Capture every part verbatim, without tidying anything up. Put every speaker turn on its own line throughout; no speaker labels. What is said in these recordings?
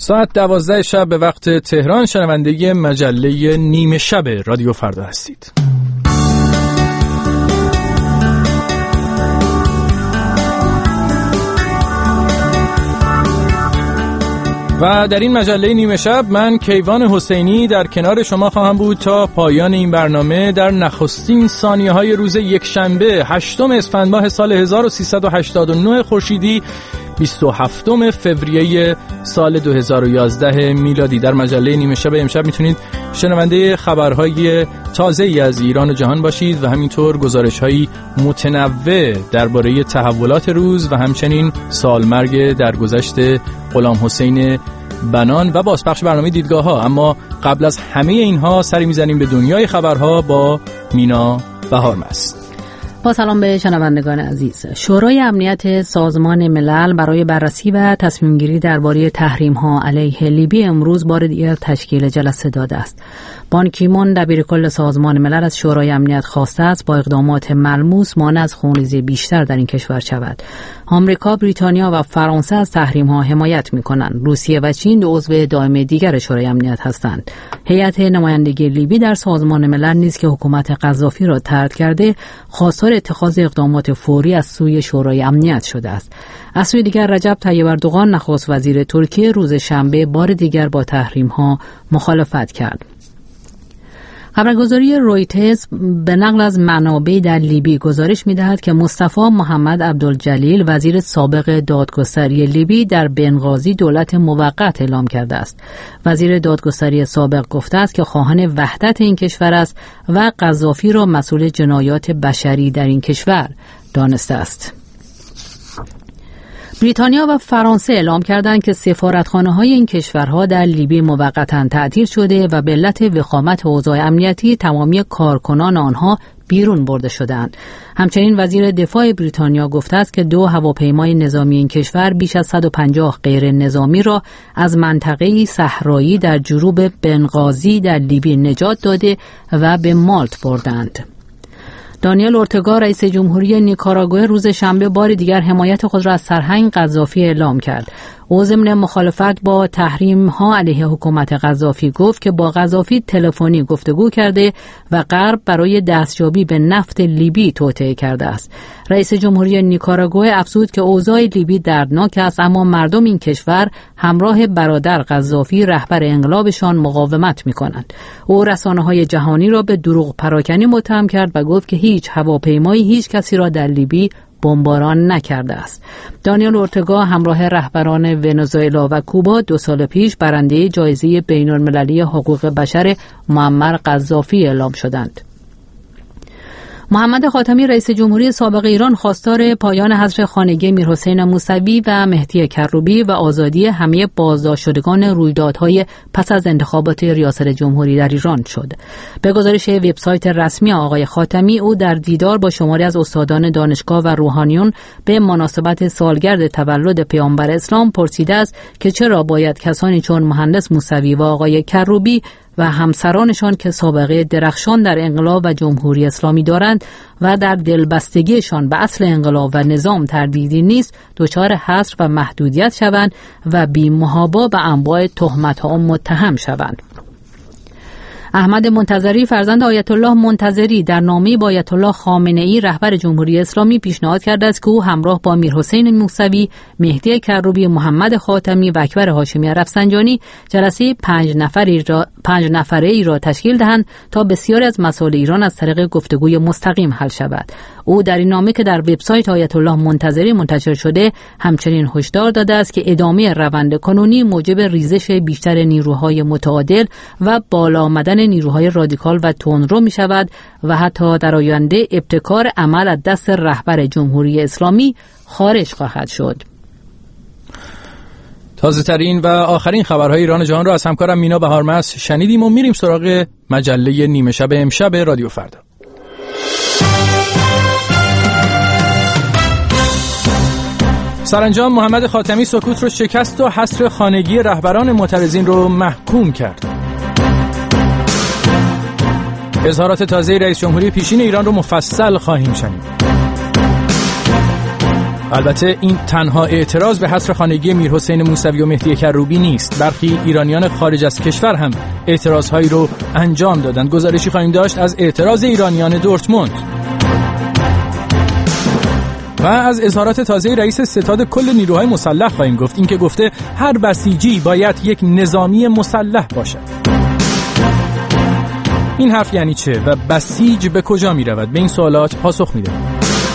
ساعت دوازده شب به وقت تهران شنونده مجله نیمه شب رادیو فردا هستید. و در این مجله نیمه شب من کیوان حسینی در کنار شما خواهم بود تا پایان این برنامه در نخستین ثانیه‌های روز یکشنبه هشتم اسفند ماه سال هزار و سیصد و هشتاد و نه خورشیدی بیست و هفتم فوریه سال دو هزار و یازده میلادی. در مجله نیمه شب امشب میتونید شنونده خبرهای تازه‌ای از ایران و جهان باشید و همینطور گزارش‌های متنوع درباره تحولات روز و همچنین سالمرگ درگذشت غلام حسین بنان و بازپخش برنامه دیدگاه‌ها. اما قبل از همه اینها سری میزنیم به دنیای خبرها با مینا بهارمست.
با سلام به شنوندگان عزیز. شورای امنیت سازمان ملل برای بررسی و تصمیم گیری درباره تحریم ها علیه لیبی امروز بار دیگر تشکیل جلسه داده است. بان کی مون دبیرکل سازمان ملل از شورای امنیت خواسته است با اقدامات ملموس مانع از خونریزی بیشتر در این کشور شود. آمریکا، بریتانیا و فرانسه از تحریم ها حمایت می‌کنند. روسیه و چین دو عضو دائم دیگر شورای امنیت هستند. هیئت نمایندگی لیبی در سازمان ملل نیز که حکومت قذافی را طرد کرده، خواستار اتخاذ اقدامات فوری از سوی شورای امنیت شده است. از سوی دیگر رجب طیب اردوغان نخست وزیر ترکیه روز شنبه بار دیگر با تحریم ها مخالفت کرد. خبرگزاری رویترز به نقل از منابع در لیبی گزارش می‌دهد که مصطفی محمد عبدالجلیل وزیر سابق دادگستری لیبی در بنغازی دولت موقت اعلام کرده است. وزیر دادگستری سابق گفته است که خواهان وحدت این کشور است و قذافی را مسئول جنایات بشری در این کشور دانسته است. بریتانیا و فرانسه اعلام کردند که سفارتخانه‌های این کشورها در لیبی موقتاً تعطیل شده و به علت وخامت اوضاع امنیتی تمامی کارکنان آنها بیرون برده شدند. همچنین وزیر دفاع بریتانیا گفته است که دو هواپیمای نظامی این کشور بیش از صد و پنجاه غیر نظامی را از منطقه صحرایی در جنوب بنغازی در لیبی نجات داده و به مالت بردند. دانیل اورتگا رئیس جمهوری نیکاراگوئه روز شنبه بار دیگر حمایت خود را از سرهنگ قذافی اعلام کرد. او ضمن مخالفت با تحریم ها علیه حکومت قذافی گفت که با قذافی تلفنی گفتگو کرده و غرب برای دستیابی به نفت لیبی توطئه کرده است. رئیس جمهوری نیکاراگوئه افزود که اوضاع لیبی دردناک است اما مردم این کشور همراه برادر قذافی رهبر انقلابشان مقاومت می‌کنند. او رسانه‌های جهانی را به دروغ پراکنی متهم کرد و گفت که هیچ هواپیمایی هیچ کسی را در لیبی بمباران نکرده است. دانیل اورتگا همراه رهبران ونزوئلا و کوبا دو سال پیش برنده جایزه بین‌المللی حقوق بشر معمر قذافی اعلام شدند. محمد خاتمی رئیس جمهوری سابق ایران خواستار پایان حظر خانگی میرحسین موسوی و مهدی کروبی و آزادی همه بازداشت شدگان رویدادهای پس از انتخابات ریاست جمهوری در ایران شد. به گزارش وبسایت رسمی آقای خاتمی، او در دیدار با شماری از استادان دانشگاه و روحانیون به مناسبت سالگرد تولد پیامبر اسلام پرسیده است که چرا باید کسانی چون مهندس موسوی و آقای کروبی و همسرانشان که سابقه درخشان در انقلاب و جمهوری اسلامی دارند و در دلبستگیشان به اصل انقلاب و نظام تردیدی نیست دچار حصر و محدودیت شوند و بی محابا به انواع تهمت‌ها متهم شوند. احمد منتظری فرزند آیت الله منتظری در نامه با آیت الله خامنه‌ای رهبر جمهوری اسلامی پیشنهاد کرده است که او همراه با میرحسین موسوی، مهدی کروبی، محمد خاتمی و اکبر هاشمی رفسنجانی جلسه پنج نفری را پنج نفره ای را تشکیل دهند تا بسیاری از مسائل ایران از طریق گفتگوی مستقیم حل شود. او در این نامه که در وبسایت آیت الله منتظری منتشر شده همچنین هشدار داده است که ادامه روند کنونی موجب ریزش بیشتر نیروهای متعادل و بالا آمدن نیروهای رادیکال و تندرو می شود و حتی در آینده ابتکار عمل از دست رهبر جمهوری اسلامی خارج خواهد شد.
تازه ترین و آخرین خبرهای ایران و جهان را از همکارم مینا بهارمست شنیدیم و میریم سراغ مجله نیمه شب امشب رادیو فردا. سرانجام محمد خاتمی سکوت رو شکست و حصر خانگی رهبران معترضین رو محکوم کرد. اظهارات تازه رئیس جمهوری پیشین ایران رو مفصل خواهیم شنید. البته این تنها اعتراض به حصر خانگی میرحسین موسوی و مهدی کروبی نیست. برخی ایرانیان خارج از کشور هم اعتراضهایی رو انجام دادند. گزارشی خواهیم داشت از اعتراض ایرانیان دورتموند و از اظهارات تازه رئیس ستاد کل نیروهای مسلح خواهیم گفت. این که گفته هر بسیجی باید یک نظامی مسلح باشد. این حرف یعنی چه و بسیج به کجا می رود؟ به این سوالات پاسخ می دهیم.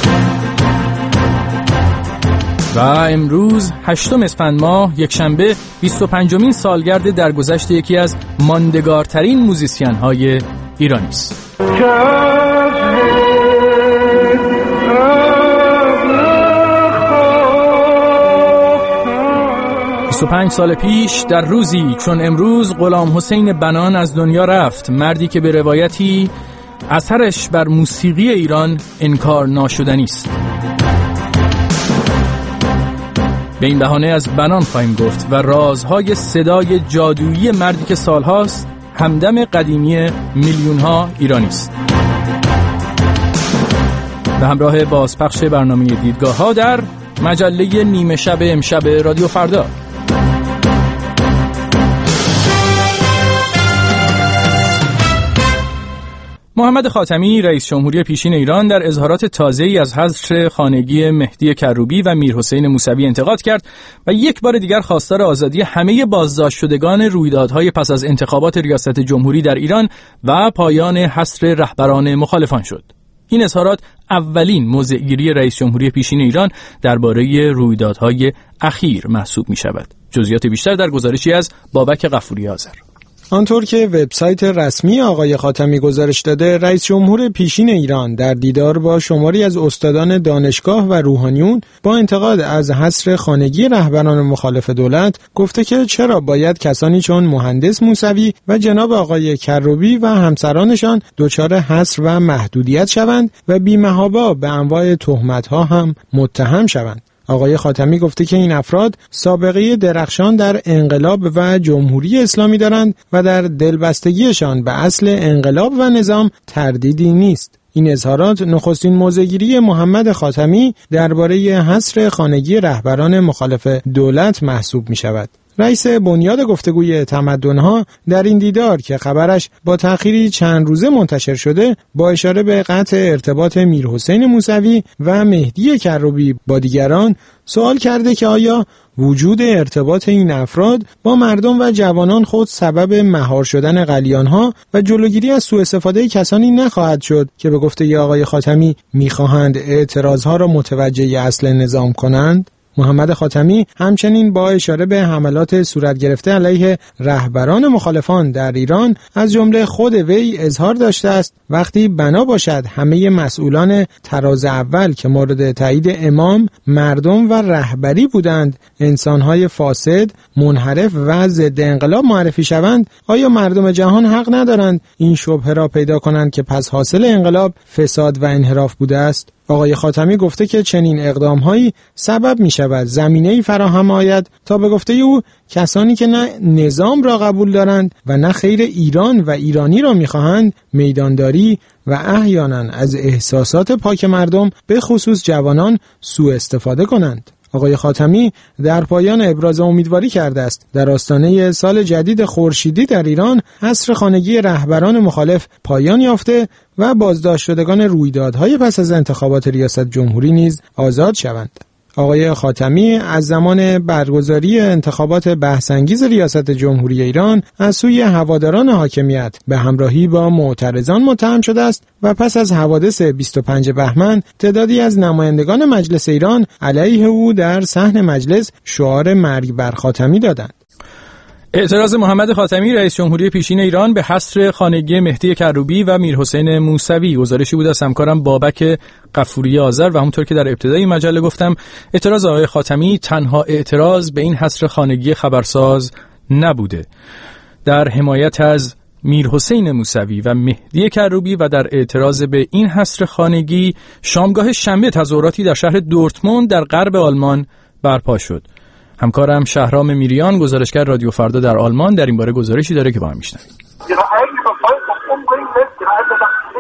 و امروز هشتم اسفند ماه یک شنبه بیست و پنجمین سالگرد درگذشت یکی از ماندگارترین موزیسین های ایرانی است. بیست و پنج سال پیش در روزی چون امروز غلام حسین بنان از دنیا رفت، مردی که به روایتی اثرش بر موسیقی ایران انکار ناشدنی است. به این بهانه از بنان خواهیم گفت و رازهای صدای جادویی مردی که سالهاست همدم قدیمی میلیون‌ها ایرانی است. به همراه بازپخش برنامه دیدگاه‌ها در مجله نیمه شب امشب رادیو فردا. محمد خاتمی رئیس جمهوری پیشین ایران در اظهارات تازه‌ای از حصر خانگی مهدی کروبی و میرحسین موسوی انتقاد کرد و یک بار دیگر خواستار آزادی همه بازداشت شدگان رویدادهای پس از انتخابات ریاست جمهوری در ایران و پایان حصر رهبران مخالفان شد. این اظهارات اولین موضع‌گیری رئیس جمهوری پیشین ایران درباره رویدادهای اخیر محسوب می‌شود. جزئیات بیشتر در گزارشی از بابک غفوری آذر.
آنطور که وبسایت رسمی آقای خاتمی گزارش داده، رئیس جمهور پیشین ایران در دیدار با شماری از استادان دانشگاه و روحانیون با انتقاد از حصر خانگی رهبران مخالف دولت گفته که چرا باید کسانی چون مهندس موسوی و جناب آقای کروبی و همسرانشان دچار حصر و محدودیت شوند و بی‌محابا به انواع تهمت‌ها هم متهم شوند. آقای خاتمی گفته که این افراد سابقه درخشان در انقلاب و جمهوری اسلامی دارند و در دلبستگیشان به اصل انقلاب و نظام تردیدی نیست. این اظهارات نخستین موضع‌گیری محمد خاتمی درباره حصر خانگی رهبران مخالف دولت محسوب می شود. رئیس بنیاد گفتگوی تمدن‌ها در این دیدار که خبرش با تأخیری چند روزه منتشر شده، با اشاره به قطع ارتباط میرحسین موسوی و مهدی کروبی با دیگران سوال کرده که آیا وجود ارتباط این افراد با مردم و جوانان خود سبب مهار شدن قلیان‌ها و جلوگیری از سوء استفاده کسانی نخواهد شد که به گفته آقای خاتمی می‌خواهند اعتراضها را متوجه اصل نظام کنند؟ محمد خاتمی همچنین با اشاره به حملات صورت گرفته علیه رهبران مخالفان در ایران از جمله خود وی اظهار داشته است وقتی بنا باشد همه مسئولان تراز اول که مورد تایید امام، مردم و رهبری بودند انسانهای فاسد، منحرف و ضد انقلاب معرفی شوند، آیا مردم جهان حق ندارند این شبهه را پیدا کنند که پس حاصل انقلاب فساد و انحراف بوده است؟ آقای خاتمی گفته که چنین اقدام‌هایی سبب می‌شود زمینه‌ای فراهم آید تا به گفته او کسانی که نه نظام را قبول دارند و نه خیر ایران و ایرانی را می‌خواهند میدانداری و احیانا از احساسات پاک مردم به خصوص جوانان سوء استفاده کنند. آقای خاتمی در پایان ابراز امیدواری کرده است در آستانه سال جدید خورشیدی در ایران حصر خانگی رهبران مخالف پایان یافته و بازداشت شدگان رویدادهای پس از انتخابات ریاست جمهوری نیز آزاد شوند. آقای خاتمی از زمان برگزاری انتخابات بحث‌انگیز ریاست جمهوری ایران از سوی هواداران حاکمیت به همراهی با معترضان متهم شده است و پس از حوادث بیست و پنج بهمن تعدادی از نمایندگان مجلس ایران علیه او در صحن مجلس شعار مرگ بر خاتمی دادند.
اعتراض محمد خاتمی رئیس جمهوری پیشین ایران به حصر خانگی مهدی کروبی و میرحسین موسوی گزارشی بود از همکارم بابک غفوری آذر و همونطور که در ابتدای مجله گفتم اعتراض آقای خاتمی تنها اعتراض به این حصر خانگی خبرساز نبوده. در حمایت از میرحسین موسوی و مهدی کروبی و در اعتراض به این حصر خانگی شامگاه شنبه تظاهراتی در شهر دورتموند در غرب آلمان برپا شد. همکارم شهرام میریان گزارشگر رادیو فردا در آلمان در این باره گزارشی داره که با هم میشنویم.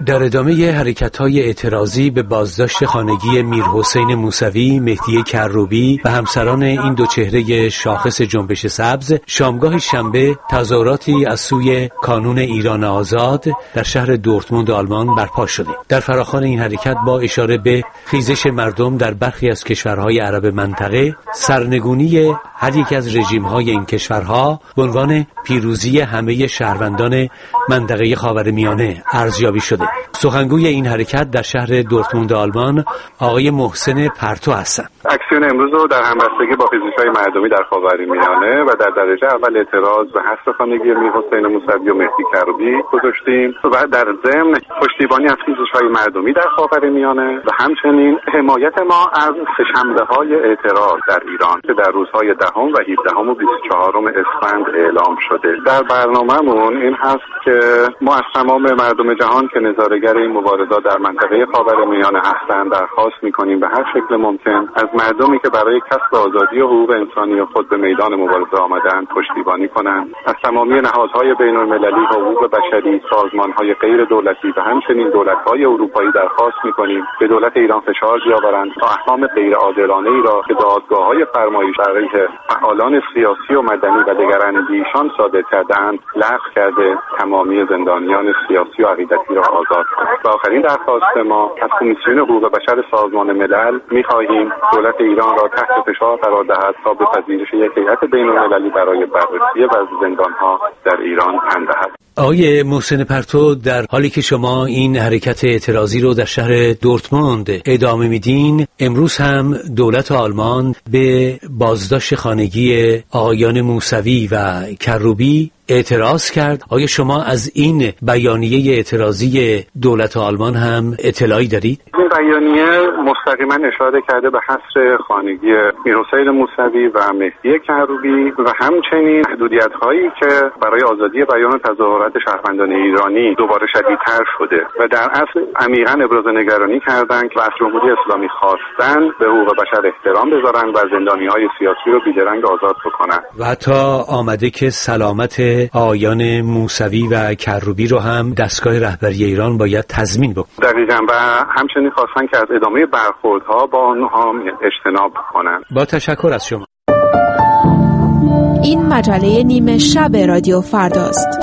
در ادامه حرکت‌های اعتراضی به بازداشت خانگی میرحسین موسوی، مهدی کروبی و همسران این دو چهره شاخص جنبش سبز، شامگاه شنبه تظاهراتی از سوی کانون ایران آزاد در شهر دورتموند آلمان برپا شده. در فراخوان این حرکت با اشاره به خیزش مردم در برخی از کشورهای عرب منطقه، سرنگونی هر یک از رژیم‌های این کشورها به عنوان پیروزی همه شهروندان منطقه خاورمیانه ارزیابی شده. سخنگوی این حرکت در شهر دورتموند آلمان آقای محسن پرتو هستند.
اکسیون امروز رو در همبستگی با خیزش‌های مردمی در خاورمیانه و در درجه اول اعتراض به حذف خانگی میرحسین موسوی و مهدی کروبی گذاشتیم و در ضمن پشتیبانی از خیزش‌های مردمی در خاورمیانه و همچنین حمایت ما از سه‌شنبه‌های اعتراض در ایران که در روزهای دهم و هفدهم و بیست و چهارم اسفند اعلام شده. در برنامه‌مون این هست که ما از تمام مردم جهان که نظاره‌گر این مبارزات در منطقه خاورمیانه هستند درخواست می‌کنیم به هر شکل ممکن از مردمی که برای کسب آزادی و حقوق انسانی خود به میدان مبارزه آمدند پشتیبانی کنند. از تمامی نهادهای بین‌المللی و حقوق بشری، سازمان‌های غیر دولتی و همچنین دولت‌های اروپایی درخواست می‌کنیم به دولت ایران فشار بیاورند تا احکام غیرعادلانه‌ای را که دادگاه‌های فرمایش علیه فعالان سیاسی و مدنی و دیگر اندیشان صادر کرده‌اند لغو کرده تمامی زندانیان سیاسی و عقیدتی را آزاد کند. و آخرین درخواست ما از کمیسیون حقوق بشر سازمان ملل می‌خواهیم دولت ایران را تحت فشار قرار دهد تا به پذیرش یک هیئت بین‌المللی برای بررسی وضع زندان‌ها در ایران تن دهد.
آقای محسن پرتو، در حالی که شما این حرکت اعتراضی رو در شهر دورتموند ادامه میدین، امروز هم دولت آلمان به بازداشت خانگی آقایان موسوی و کروبی اعتراض کرد. آیا شما از این بیانیه اعتراضی دولت آلمان هم اطلاعی دارید؟
این بیانیه مستقیما اشاره کرده به حصر خانگی میرحسین موسوی و مهدی کروبی و همچنین محدودیت‌هایی که برای آزادی بیان و تظاهرات شهروندان ایرانی دوباره شدیدتر شده و در اصل عمیقاً ابراز نگرانی کردند که از جمهوری اسلامی خواستن به حقوق بشر احترام بذارن و زندانی‌های سیاسی رو بی‌درنگ آزاد بکنن
و حتی آمده که سلامت آقایان موسوی و کروبی رو هم دستگاه رهبری ایران باید تضمین بکنه.
دقیقاً و همچنین خواستن که از ادامه برخوردها با آنها اجتناب کنند.
با تشکر از شما.
این مجله نیمه شب رادیو فرداست.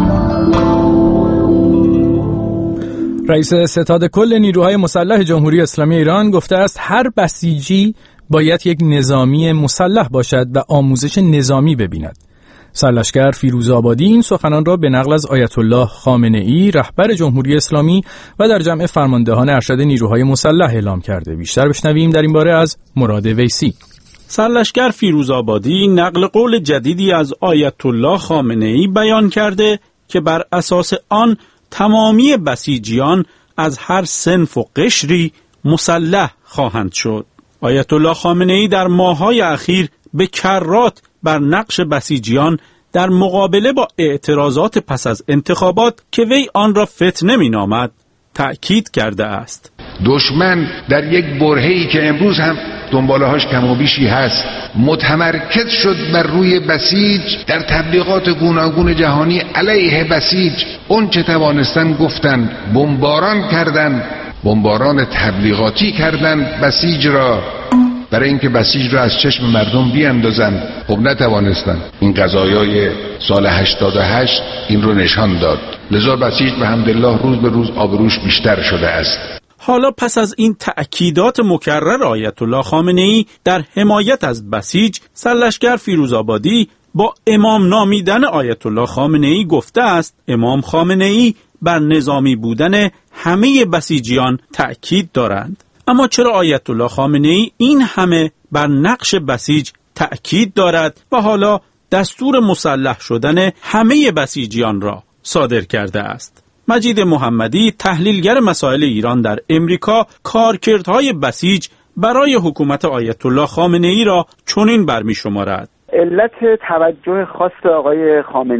رئیس ستاد کل نیروهای مسلح جمهوری اسلامی ایران گفته است هر بسیجی باید یک نظامی مسلح باشد و آموزش نظامی ببیند. سرلشکر فیروز آبادی این سخنان را به نقل از آیت الله خامنه ای رهبر جمهوری اسلامی و در جمع فرماندهان ارشد نیروهای مسلح اعلام کرده. بیشتر بشنویم در این باره از مراد ویسی.
سرلشکر فیروز آبادی نقل قول جدیدی از آیت الله خامنه ای بیان کرده که بر اساس آن تمامی بسیجیان از هر صنف و قشری مسلح خواهند شد. آیت الله خامنه ای در ماه‌های اخیر به کرات بر نقش بسیجیان در مقابله با اعتراضات پس از انتخابات که وی آن را فتنه می‌نامد تأکید کرده است.
دشمن در یک برهه‌ای که امروز هم دنباله‌هاش کم و بیشی هست متمرکز شد بر روی بسیج، در تبلیغات گوناگون جهانی علیه بسیج اون چه توانستن گفتن، بمباران کردن، بمباران تبلیغاتی کردن بسیج را برای اینکه بسیج را از چشم مردم بیاندازن. خب نتوانستن. این قضایای سال هشتاد و هشت این رو نشان داد. لذا بسیج به حمدالله روز به روز آبروش بیشتر شده است.
حالا پس از این تأکیدات مکرر آیت الله خامنه ای در حمایت از بسیج، سرلشکر فیروز آبادی با امام نامیدن آیت الله خامنه ای گفته است امام خامنه ای بر نظامی بودن همه بسیجیان تأکید دارند. اما چرا آیت الله خامنه ای این همه بر نقش بسیج تأکید دارد و حالا دستور مسلح شدن همه بسیجیان را صادر کرده است؟ مجید محمدی، تحلیلگر مسائل ایران در امریکا، کارکردهای بسیج برای حکومت آیت الله خامنه ای را چنین برمی شمارد.
علت توجه خاص آقای خامنه ای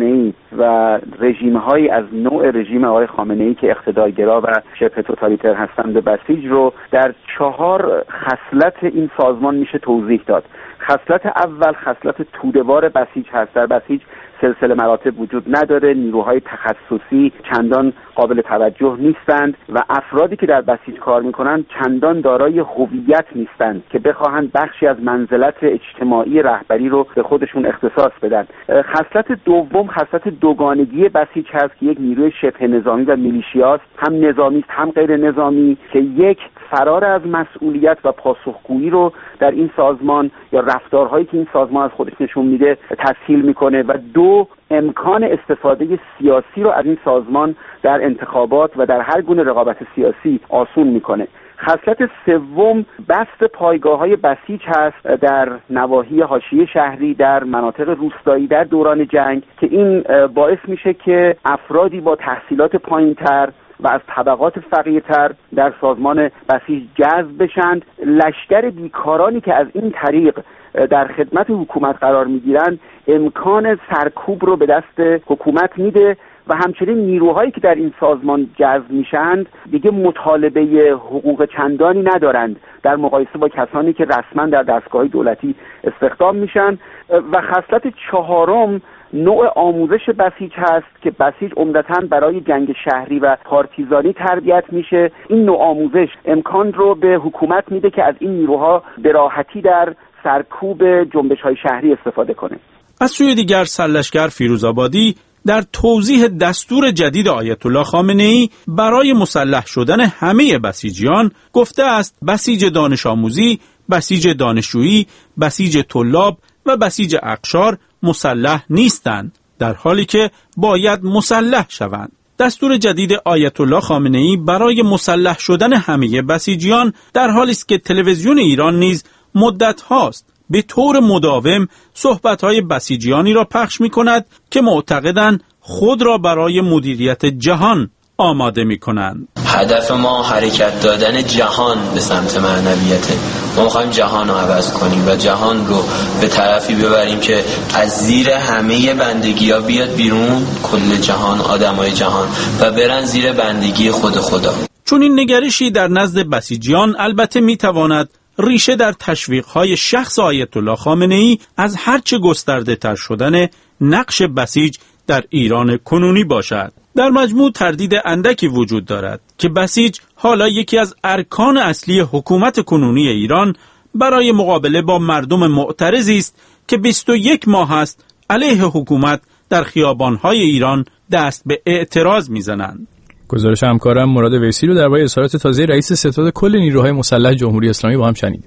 و رژیم‌هایی از نوع رژیم آقای خامنه‌ای که اقتدارگرا و شبه توتالیتر هستند به بسیج رو در چهار خصلت این سازمان میشه توضیح داد. خصلت اول خصلت توده‌وار بسیج هست. در بسیج سلسله مراتب وجود نداره، نیروهای تخصصی چندان قابل توجه نیستند و افرادی که در بسیج کار میکنند چندان دارای هویت نیستند که بخواهند بخشی از منزلت اجتماعی رهبری رو به خودشون اختصاص بدن. خصلت دوم خصلت دوگانگی بسیج هست که یک نیروی شبه نظامی و میلیشیاست، هم نظامی است هم غیر نظامی، که یک فرار از مسئولیت و پاسخگویی رو در این سازمان یا رفتارهایی که این سازمان از خودش نشون میده تسهیل میکنه و دو امکان استفاده سیاسی رو از این سازمان در انتخابات و در هر گونه رقابت سیاسی آسون میکنه. خصلت سوم بست پایگاه‌های بسیج هست در نواحی حاشیه شهری، در مناطق روستایی در دوران جنگ، که این باعث میشه که افرادی با تحصیلات پایین‌تر و از طبقات فقیرتر در سازمان بسیج جذب بشند. لشکر بیکارانی که از این طریق در خدمت حکومت قرار میگیرند امکان سرکوب رو به دست حکومت میده و همچنین نیروهایی که در این سازمان جذب میشند دیگه مطالبه حقوق چندانی ندارند در مقایسه با کسانی که رسما در دستگاه دولتی استخدام میشن. و خصلت چهارم نوع آموزش بسیج هست که بسیج عمدتاً برای جنگ شهری و پارتیزانی تربیت میشه. این نوع آموزش امکان رو به حکومت میده که از این نیروها به راحتی در سرکوب جنبش‌های شهری استفاده کنه.
از سوی دیگر سرلشکر فیروزآبادی در توضیح دستور جدید آیت الله خامنه‌ای برای مسلح شدن همه بسیجیان گفته است بسیج دانش آموزی، بسیج دانشجویی، بسیج طلاب و بسیج اقشار مسلح نیستند، در حالی که باید مسلح شوند. دستور جدید آیت الله خامنه‌ای برای مسلح شدن همه بسیجیان در حالی است که تلویزیون ایران نیز مدت هاست به طور مداوم صحبت‌های بسیجیانی را پخش می‌کند که معتقدند خود را برای مدیریت جهان آماده می‌کنند.
هدف ما حرکت دادن جهان به سمت معنویته. ما می‌خوایم جهان رو عوض کنیم و جهان رو به طرفی ببریم که از زیر همه بندگی‌ها بیاد بیرون کل جهان، آدمای جهان، و برن زیر بندگی خود خدا.
چون این نگرشی در نزد بسیجیان البته می‌تواند ریشه در تشویق‌های شخص آیت الله خامنه‌ای از هرچه گسترده تر شدن نقش بسیج در ایران کنونی باشد. در مجموع تردید اندکی وجود دارد که بسیج حالا یکی از ارکان اصلی حکومت کنونی ایران برای مقابله با مردم معترضی است که بیست و یک ماه است علیه حکومت در خیابان‌های ایران دست به اعتراض می‌زنند.
گزارش همکارم مراد ویسی رو درباره اظهارات تازه رئیس ستاد کل نیروهای مسلح جمهوری اسلامی با هم شنیدیم.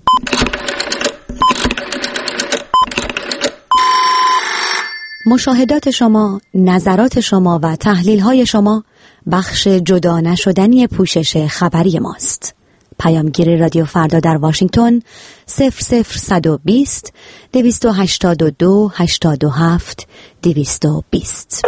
مشاهدات شما، نظرات شما و تحلیل‌های شما بخش جدا نشدنی پوشش خبری ماست. پیامگیر رادیو فردا در واشنگتن صفر صفر صد و بیست دویست و هشتاد و دو هشتاد و هفت دویست و بیست.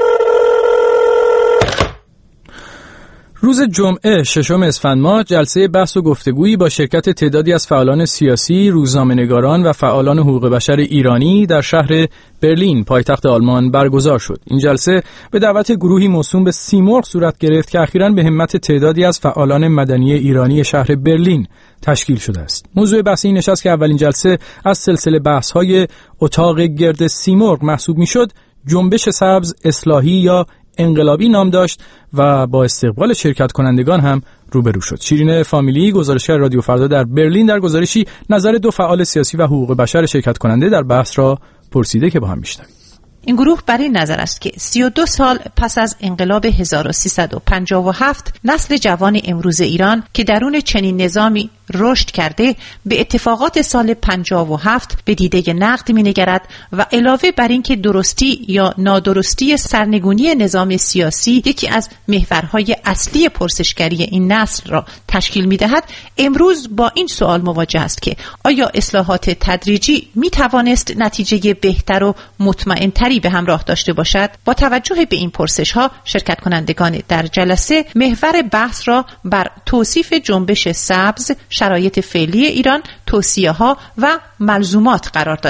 روز جمعه ششم اسفند ماه جلسه بحث و گفتگویی با شرکت تعدادی از فعالان سیاسی، روزنامه‌نگاران و فعالان حقوق بشر ایرانی در شهر برلین پایتخت آلمان برگزار شد. این جلسه به دعوت گروهی موسوم به سیمرغ صورت گرفت که اخیراً به همت تعدادی از فعالان مدنی ایرانی شهر برلین تشکیل شده است. موضوع بحث این نشست که اولین جلسه از سلسله بحث‌های اتاق گرد سیمرغ محسوب می‌شد، جنبش سبز اصلاحی یا انقلابی نام داشت و با استقبال شرکت کنندگان هم روبرو شد. شیرین فامیلی گزارشگر رادیو فردا در برلین در گزارشی نظر دو فعال سیاسی و حقوق بشر شرکت کننده در بحث را پرسیده که با هم میشنویم.
این گروه بر این نظر است که سی و دو سال پس از انقلاب هزار و سیصد و پنجاه و هفت نسل جوان امروز ایران که درون چنین نظامی رشد کرده به اتفاقات سال پنجاه و هفت به دیده نقد می‌نگرد و علاوه بر این که درستی یا نادرستی سرنگونی نظام سیاسی یکی از محورهای اصلی پرسشگری این نسل را تشکیل می‌دهد، امروز با این سوال مواجه است که آیا اصلاحات تدریجی می‌توانست نتیجه بهتر و مطمئن‌تری به همراه داشته باشد؟ با توجه به این پرسش‌ها شرکت کنندگان در جلسه محور بحث را بر توصیف جنبش سبز، شرایط فعلی ایران، توصیه‌ها و ملزومات قرار دادند.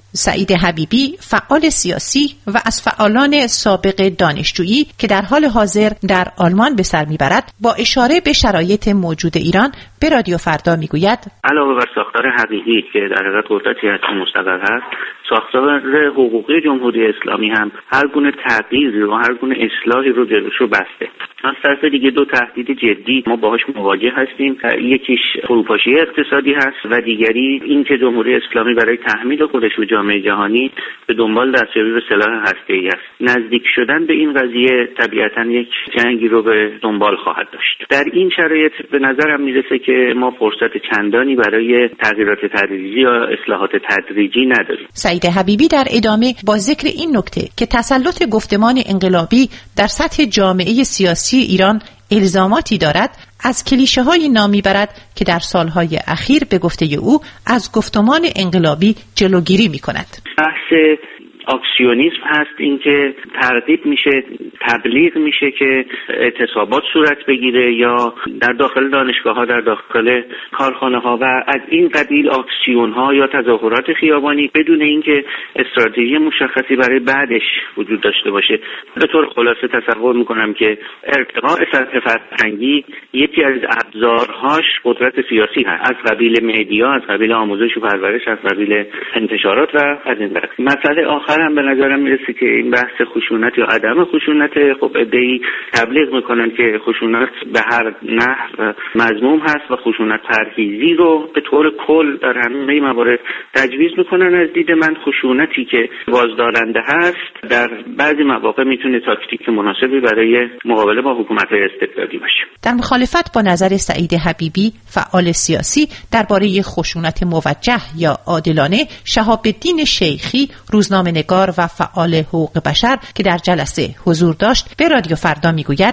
سعید حبیبی فعال سیاسی و از فعالان سابق دانشجویی که در حال حاضر در آلمان به سر میبرد با اشاره به شرایط موجود ایران به رادیو فردا میگوید
علاوه بر ساختار حقیقی که در حقیقت قدرتی هست مستقر هست، ساختار حقوقی جمهوری اسلامی هم هر گونه تغییری و هر گونه اصلاحی رو جلوشو بسته. از طرف دیگه دو تهدید جدی ما باهاش مواجه هستیم، یکیش فروپاشی اقتصادی هست و دیگری این که جمهوری اسلامی برای تحمیل خودش به جامعه جهانی به دنبال دستیابی به سلاح هسته‌ای است. نزدیک شدن به این قضیه طبیعتاً یک جنگی رو به دنبال خواهد داشت. در این شرایط به نظرم میرسه که ما فرصت چندانی برای تغییرات تدریجی یا اصلاحات تدریجی نداریم.
سعید حبیبی در ادامه با ذکر این نکته که تسلط گفتمان انقلابی در سطح جامعه سیاسی ایران الزاماتی دارد، از کلیشه های نامی برد که در سالهای اخیر به گفته او از گفتمان انقلابی جلوگیری می کند.
بحث اکسیونیسم هست، این که ترغیب میشه، تبلیغ میشه که اعتصابات صورت بگیره یا در داخل دانشگاه ها، در داخل کارخانه ها و از این قبیل اکسیون ها یا تظاهرات خیابانی بدون اینکه استراتژی مشخصی برای بعدش وجود داشته باشه. به طور خلاصه تصور میکنم که ارتقاء سطح فرهنگی یکی از ابزارهاش قدرت سیاسی هست، از قبیل مدیا، از قبیل آموزش و پرورش، از قبیل انتشارات و از این دست. مسئله آخر هم به نظرم میرسه که این بحث خشونت یا عدم خشونت، خب عده‌ای تبلیغ میکنن که خشونت به هر نحو مذموم هست و خشونت پرهیزی رو به طور کل در همه موارد تجویز میکنن. از دید من خشونتی که بازدارنده هست در بعضی مواقع میتونه تاکتیک مناسبی برای مقابله با حکومت‌های استبدادی باشه.
در مخالفت با نظر سعید حبیبی فعال سیاسی درباره خشونت موجه یا عادلانه، شهاب الدین شیخی روزنامه‌نگار و فعال حقوق بشر که در جلسه حضور داشت به رادیو فردا میگوید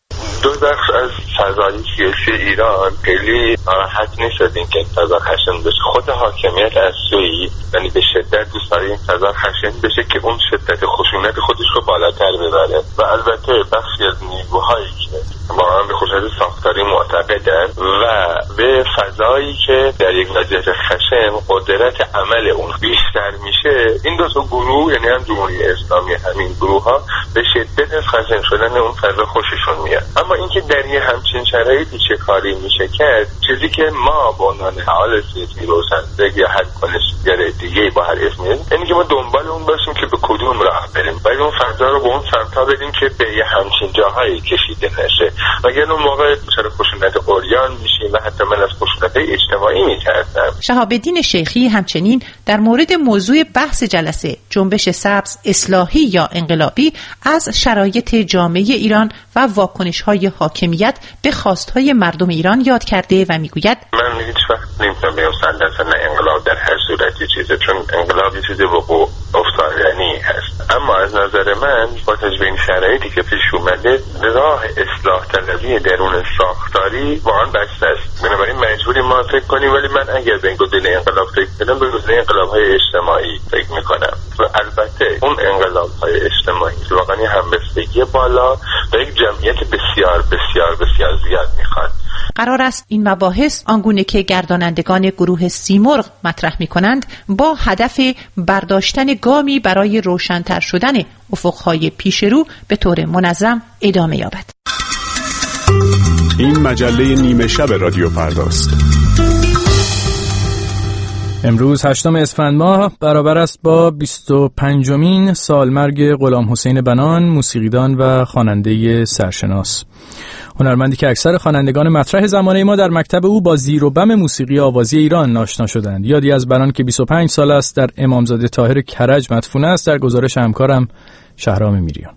دو بخش از فضای سیاسی ایران خیلی ناراحت نشدیم که این فضا خشن بشه. خود حاکمیت از سوی یعنی به شدت دوست داره این فضا خشن بشه که اون شدت خشونت خودش رو بالاتر ببره و البته بخشی از نیروهایی که ما هم به خشونت ساختاری معتقدن و به فضایی که در یک وضعیت خشن قدرت عمل اون بیشتر میشه، این دو تا گروه یعنی هم جمهوری اسلامی همین گروه ها به شدت از خشن شدن اون فضا خوششون میاد. اما اینکه در یه همچین شرایطی چه کاری میشه کرد، چیزی که ما به عنوان فعال سیاسی روشنفکر یا هر کنشگر دیگه با هر اسمی، یعنی که ما دنبال اون باشیم که به کدوم راه بریم و اون فضا رو به اون سمتا بدیم که به یه همچین جاهایی کشیده نشه. مگر اون موقع چرا خشونت عریان میشیم و حتی من از خشونت اجتماعی میترسم.
شهاب الدین شیخی همچنین در مورد موضوع بحث جلسه جنبش سبز اصلاحی یا انقلابی از شرایط جامعه ایران و واکنش‌های حاکمیت به خواست‌های مردم ایران یاد کرده و میگوید
من هیچ وقت نمی‌تونم بگم صد درصد انقلاب در هر صورتی چیزه، چون انقلاب یه چیز وقوع افتادنی هست، اما از نظر من با توجه به این شرایطی که پیش اومده راه اصلاح طلبی درون ساختاری واقعا بسته است. بنابراین مجبوریم ما فکر کنیم، ولی من اگر به این گزینه انقلاب فکر کنم به گزینه انقلاب‌های اجتماعی فکر می‌کنم و البته اون انقلاب‌های اجتماعی واقعا همبستگی بالا و یک جمعیت بسیار بسیار بسیار زیاد میخواد.
قرار است این مباحث آنگونه که گردانندگان گروه سیمرغ مطرح می‌کنند با هدف برداشتن گامی برای روشن‌تر شدن افق‌های پیشرو به طور منظم ادامه یابد.
این مجله نیمه شب رادیو فرداست.
امروز هشتم اسفند ماه برابر است با بیست و پنجمین سالمرگ غلام حسین بنان، موسیقیدان و خواننده سرشناس. هنرمندی که اکثر خوانندگان مطرح زمانه ما در مکتب او با زیر و بم موسیقی آوازی ایران آشنا شدند. یادی از بنان که بیست و پنج سال است در امامزاده طاهر کرج مدفون است در گزارش همکارم شهرام میریان.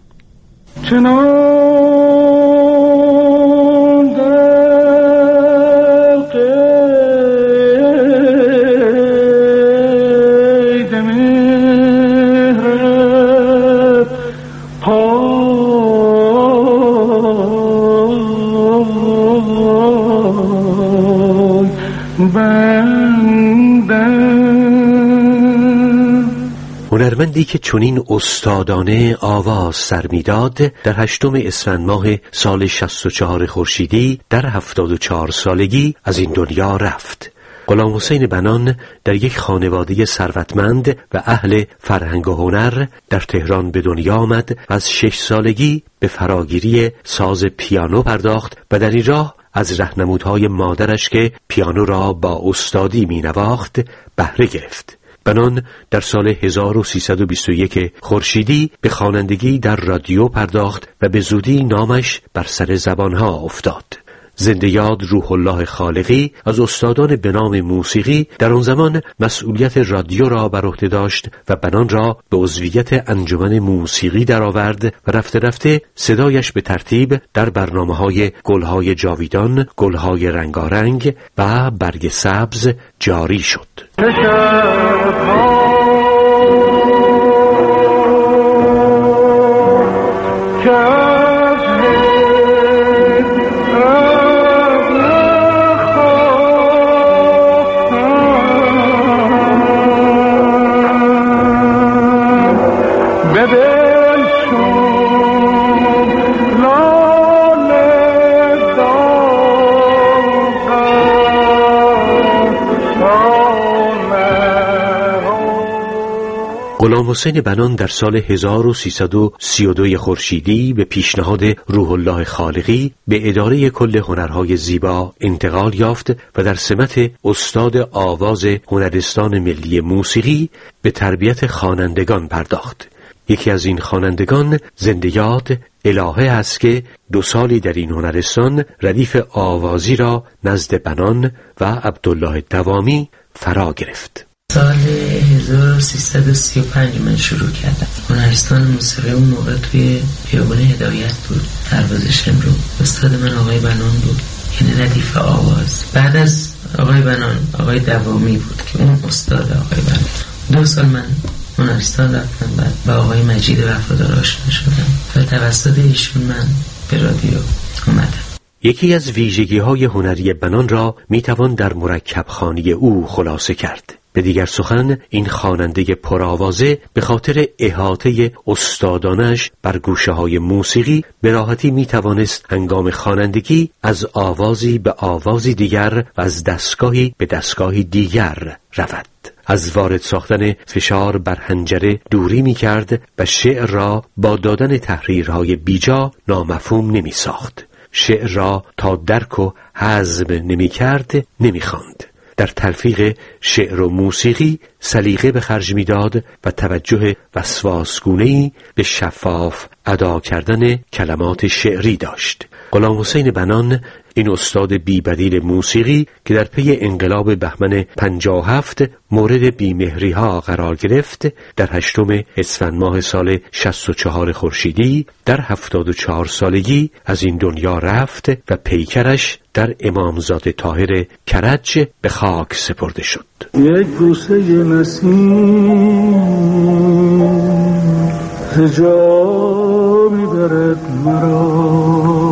هنرمندی که چنین استادانه آواز سر میداد در هشتم اسفند ماه سال شصت و چهار خورشیدی در هفتاد و چهار سالگی از این دنیا رفت. غلام حسین بنان در یک خانواده ثروتمند و اهل فرهنگ و هنر در تهران به دنیا آمد و از شش سالگی به فراگیری ساز پیانو پرداخت و در این راه از راهنمودهای مادرش که پیانو را با استادی می نواخت بهره گرفت. بنان در سال هزار و سیصد و بیست و یک خورشیدی به خوانندگی در رادیو پرداخت و به زودی نامش بر سر زبانها افتاد. زنده یاد روح الله خالقی از استادان به نام موسیقی در آن زمان مسئولیت رادیو را بر عهده داشت و بنان را به عضویت انجمن موسیقی درآورد و رفته رفته صدایش به ترتیب در برنامه‌های گل‌های جاویدان، گل‌های رنگارنگ و برگ سبز جاری شد. غلام حسین بنان در هزار و سیصد و سی و دو خورشیدی به پیشنهاد روح الله خالقی به اداره کل هنرهای زیبا انتقال یافت و در سمت استاد آواز هنرستان ملی موسیقی به تربیت خوانندگان پرداخت. یکی از این خوانندگان زنده یاد الهه است که دو سالی در این هنرستان ردیف آوازی را نزد بنان و عبدالله دوامی فرا گرفت.
سال هزار و سیصد و سی و پنج من شروع کردم. هنرستان موسیقی اون موقع توی بیابان هدایت بود، دروازه شمرو. استاد من آقای بنان بود، یعنی ردیف آواز. بعد از آقای بنان آقای دوامی بود که اون استاد آقای بنان. دو سال من هنرستان رفتم، بعد با آقای مجید وفادار آشنا شدم و توسط ایشون من به رادیو اومدم.
یکی از ویژگی‌های هنری بنان را میتوان در مرکب خوانی او خلاصه کرد. به دیگر سخن این خواننده پرآوازه به خاطر احاطه استادانش بر گوشه‌های موسیقی به راحتی میتوانست هنگام خوانندگی از آوازی به آوازی دیگر و از دستگاهی به دستگاهی دیگر رود. از وارد ساختن فشار بر حنجره دوری می کرد و شعر را با دادن تحریرهای بیجا نامفهوم نمی ساخت. شعر را تا درک و هضم نمی کرد نمی خواند. در تلفیق شعر و موسیقی سلیقه به خرج می داد و توجه وسواسگونه‌ای به شفاف ادا کردن کلمات شعری داشت. غلام حسین بنان، این استاد بی‌بدیل موسیقی که در پی انقلاب بهمن پنجاه و هفت مورد بیمهری ها قرار گرفت، در هشتم اسفند ماه سال شصت و چهار خورشیدی در هفتاد و چهار سالگی از این دنیا رفت و پیکرش در امامزاده طاهر کرج به خاک سپرده شد.
یک بوسه نسیم هجا می‌دارد مرا،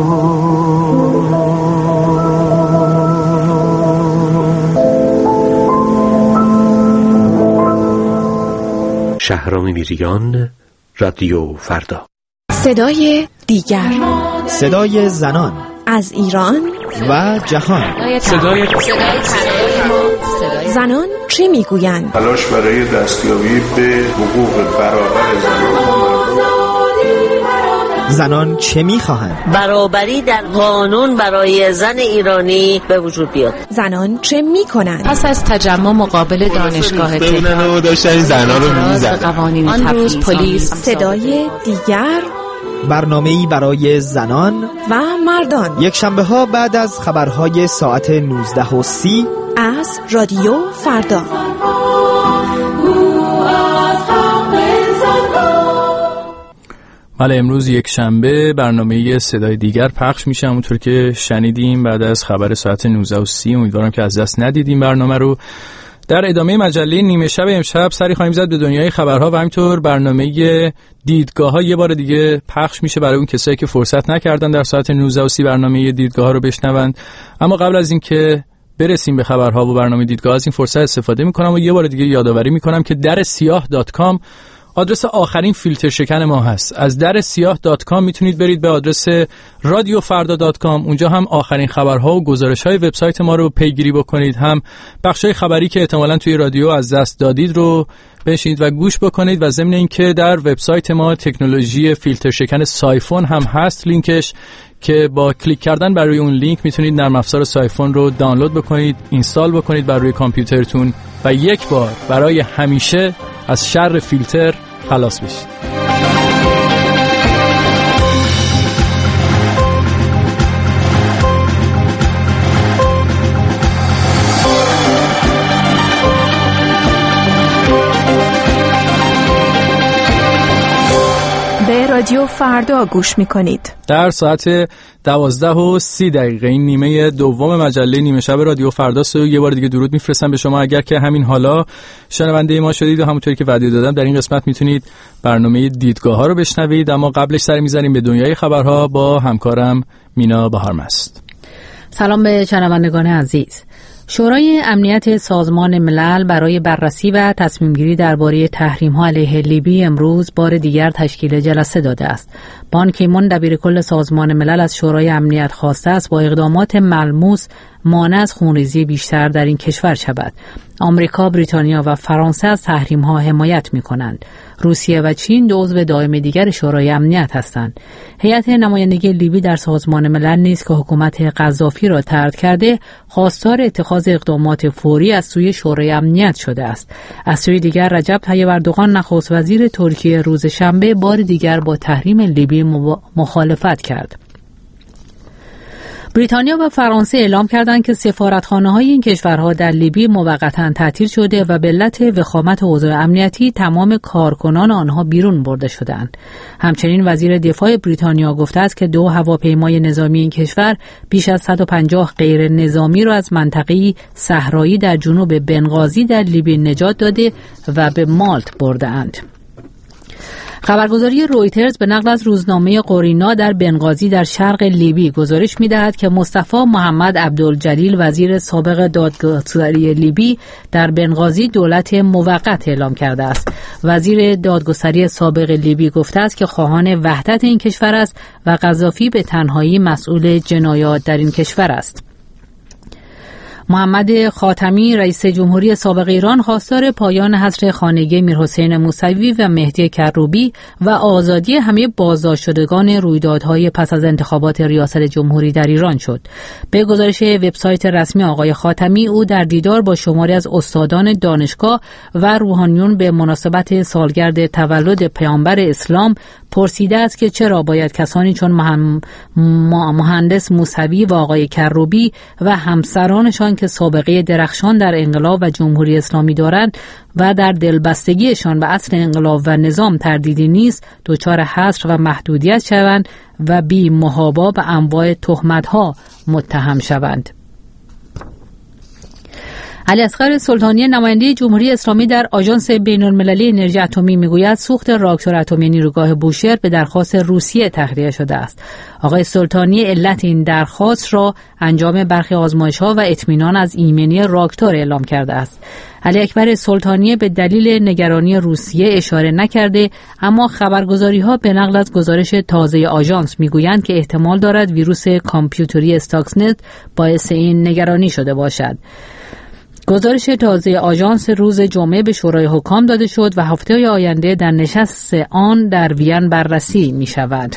شهرام میریان، رادیو فردا.
صدای دیگر،
صدای زنان
از ایران
و جهان.
صدای زنان چه میگویند؟
تلاش برای دستیابی به حقوق برابر زنان.
زنان چه میخواهند؟
برابری در قانون برای زن ایرانی به وجود بیاد.
زنان چه میکنند؟
پس از تجمع مقابل دانشگاه تهران
داشتن زنان رو
میزدن. آن روز پلیس.
صدای دیگر،
برنامه‌ای برای زنان
و مردان،
یک شنبه ها بعد از خبرهای ساعت نوزده و سی
از رادیو فردا.
بله، امروز یک شنبه برنامه صدای دیگر پخش میشه. همونطور که شنیدیم بعد از خبر ساعت نوزده و سی، امیدوارم که از دست ندیدیم برنامه رو. در ادامه مجله نیمه شب امشب سری خواهیم زد به دنیای خبرها و همینطور برنامه دیدگاه ها یه بار دیگه پخش میشه برای اون کسایی که فرصت نکردن در ساعت نوزده و سی برنامه دیدگاه ها رو بشنوند. اما قبل از این که برسیم به خبرها و برنامه دیدگاه، از این فرصت استفاده میکنم و یه بار دیگه یادآوری میکنم که در سیاه دات کام آدرس آخرین فیلتر شکن ما هست. از در سیاه دات کام میتونید برید به آدرس رادیو فردا دات کام. اونجا هم آخرین خبرها و گزارش‌های وبسایت ما رو پیگیری بکنید، هم بخشای خبری که احتمالاً توی رادیو از دست دادید رو بشینید و گوش بکنید. و ضمن اینکه در وبسایت ما تکنولوژی فیلتر شکن سایفون هم هست، لینکش، که با کلیک کردن بر روی اون لینک میتونید نرم افزار سایفون رو دانلود بکنید، اینستال بکنید بر روی کامپیوترتون و یک بار برای همیشه از شر فیلتر خلاص بشید.
به رادیو فردا گوش میکنید.
در ساعت دوازده و سی دقیقه این نیمه دوم مجله نیمه شب رادیو فرداست و یه بار دیگه درود میفرستم به شما. اگر که همین حالا شنونده ما شدید و همونطوری که وعده دادم در این قسمت میتونید برنامه دیدگاه ها رو بشنوید، اما قبلش سر میذاریم به دنیای خبرها با همکارم مینا بهارمست.
سلام به شنوندگان عزیز. شورای امنیت سازمان ملل برای بررسی و تصمیم‌گیری درباره تحریم‌ها علیه لیبی امروز بار دیگر تشکیل جلسه داده است. بان کی مون دبیرکل سازمان ملل از شورای امنیت خواسته است با اقدامات ملموس مانع از خونریزی بیشتر در این کشور شود. آمریکا، بریتانیا و فرانسه از تحریم‌ها حمایت می‌کنند. روسیه و چین دو عضو دائم دیگر شورای امنیت هستند. هیئت نمایندگی لیبی در سازمان ملل نیز که حکومت قذافی را طرد کرده، خواستار اتخاذ اقدامات فوری از سوی شورای امنیت شده است. از سوی دیگر رجب طیب اردوغان نخست وزیر ترکیه روز شنبه بار دیگر با تحریم لیبی مخالفت کرد. بریتانیا و فرانسه اعلام کردند که سفارتخانه‌های این کشورها در لیبی موقتاً تعطیل شده و به علت وخامت اوضاع امنیتی تمام کارکنان آنها بیرون برده شدند. همچنین وزیر دفاع بریتانیا گفته است که دو هواپیمای نظامی این کشور بیش از صد و پنجاه غیر نظامی را از منطقه‌ای صحرایی در جنوب بنغازی در لیبی نجات داده و به مالت برده‌اند. خبرگزاری رویترز به نقل از روزنامه قرینا در بنغازی در شرق لیبی گزارش می‌دهد که مصطفی محمد عبدالجلیل وزیر سابق دادگستری لیبی در بنغازی دولت موقت اعلام کرده است. وزیر دادگستری سابق لیبی گفته است که خواهان وحدت این کشور است و قذافی به تنهایی مسئول جنایات در این کشور است. محمد خاتمی رئیس جمهوری سابق ایران خواستار پایان حظر خانگی میرحسین موسوی و مهدی کروبی و آزادی همه بازداشتشدگان رویدادهای پس از انتخابات ریاست جمهوری در ایران شد. به گزارش وبسایت رسمی آقای خاتمی، او در دیدار با شماری از استادان دانشگاه و روحانیون به مناسبت سالگرد تولد پیامبر اسلام پرسیده است که چرا باید کسانی چون مهندس موسوی و آقای کروبی و همسرانشان که سابقه درخشان در انقلاب و جمهوری اسلامی دارند و در دلبستگیشان به اصل انقلاب و نظام تردیدی نیست، دچار حصر و محدودیت شوند و بی محابا به انواع تهمت‌ها متهم شوند. علی اصغر سلطانی نماینده جمهوری اسلامی در آژانس بین‌المللی انرژی اتمی میگوید سوخت راکتور اتمی نیروگاه بوشهر به درخواست روسیه تخلیه شده است. آقای سلطانی علت این درخواست را انجام برخی آزمایش‌ها و اطمینان از ایمنی راکتور اعلام کرده است. علی اکبر سلطانی به دلیل نگرانی روسیه اشاره نکرده، اما خبرگزاری‌ها به نقل از گزارش تازه آژانس میگویند که احتمال دارد ویروس کامپیوتری استاکسنت باعث این نگرانی شده باشد. گزارش تازه آژانس روز جمعه به شورای حکام داده شد و هفته آینده در نشست آن در وین بررسی می شود.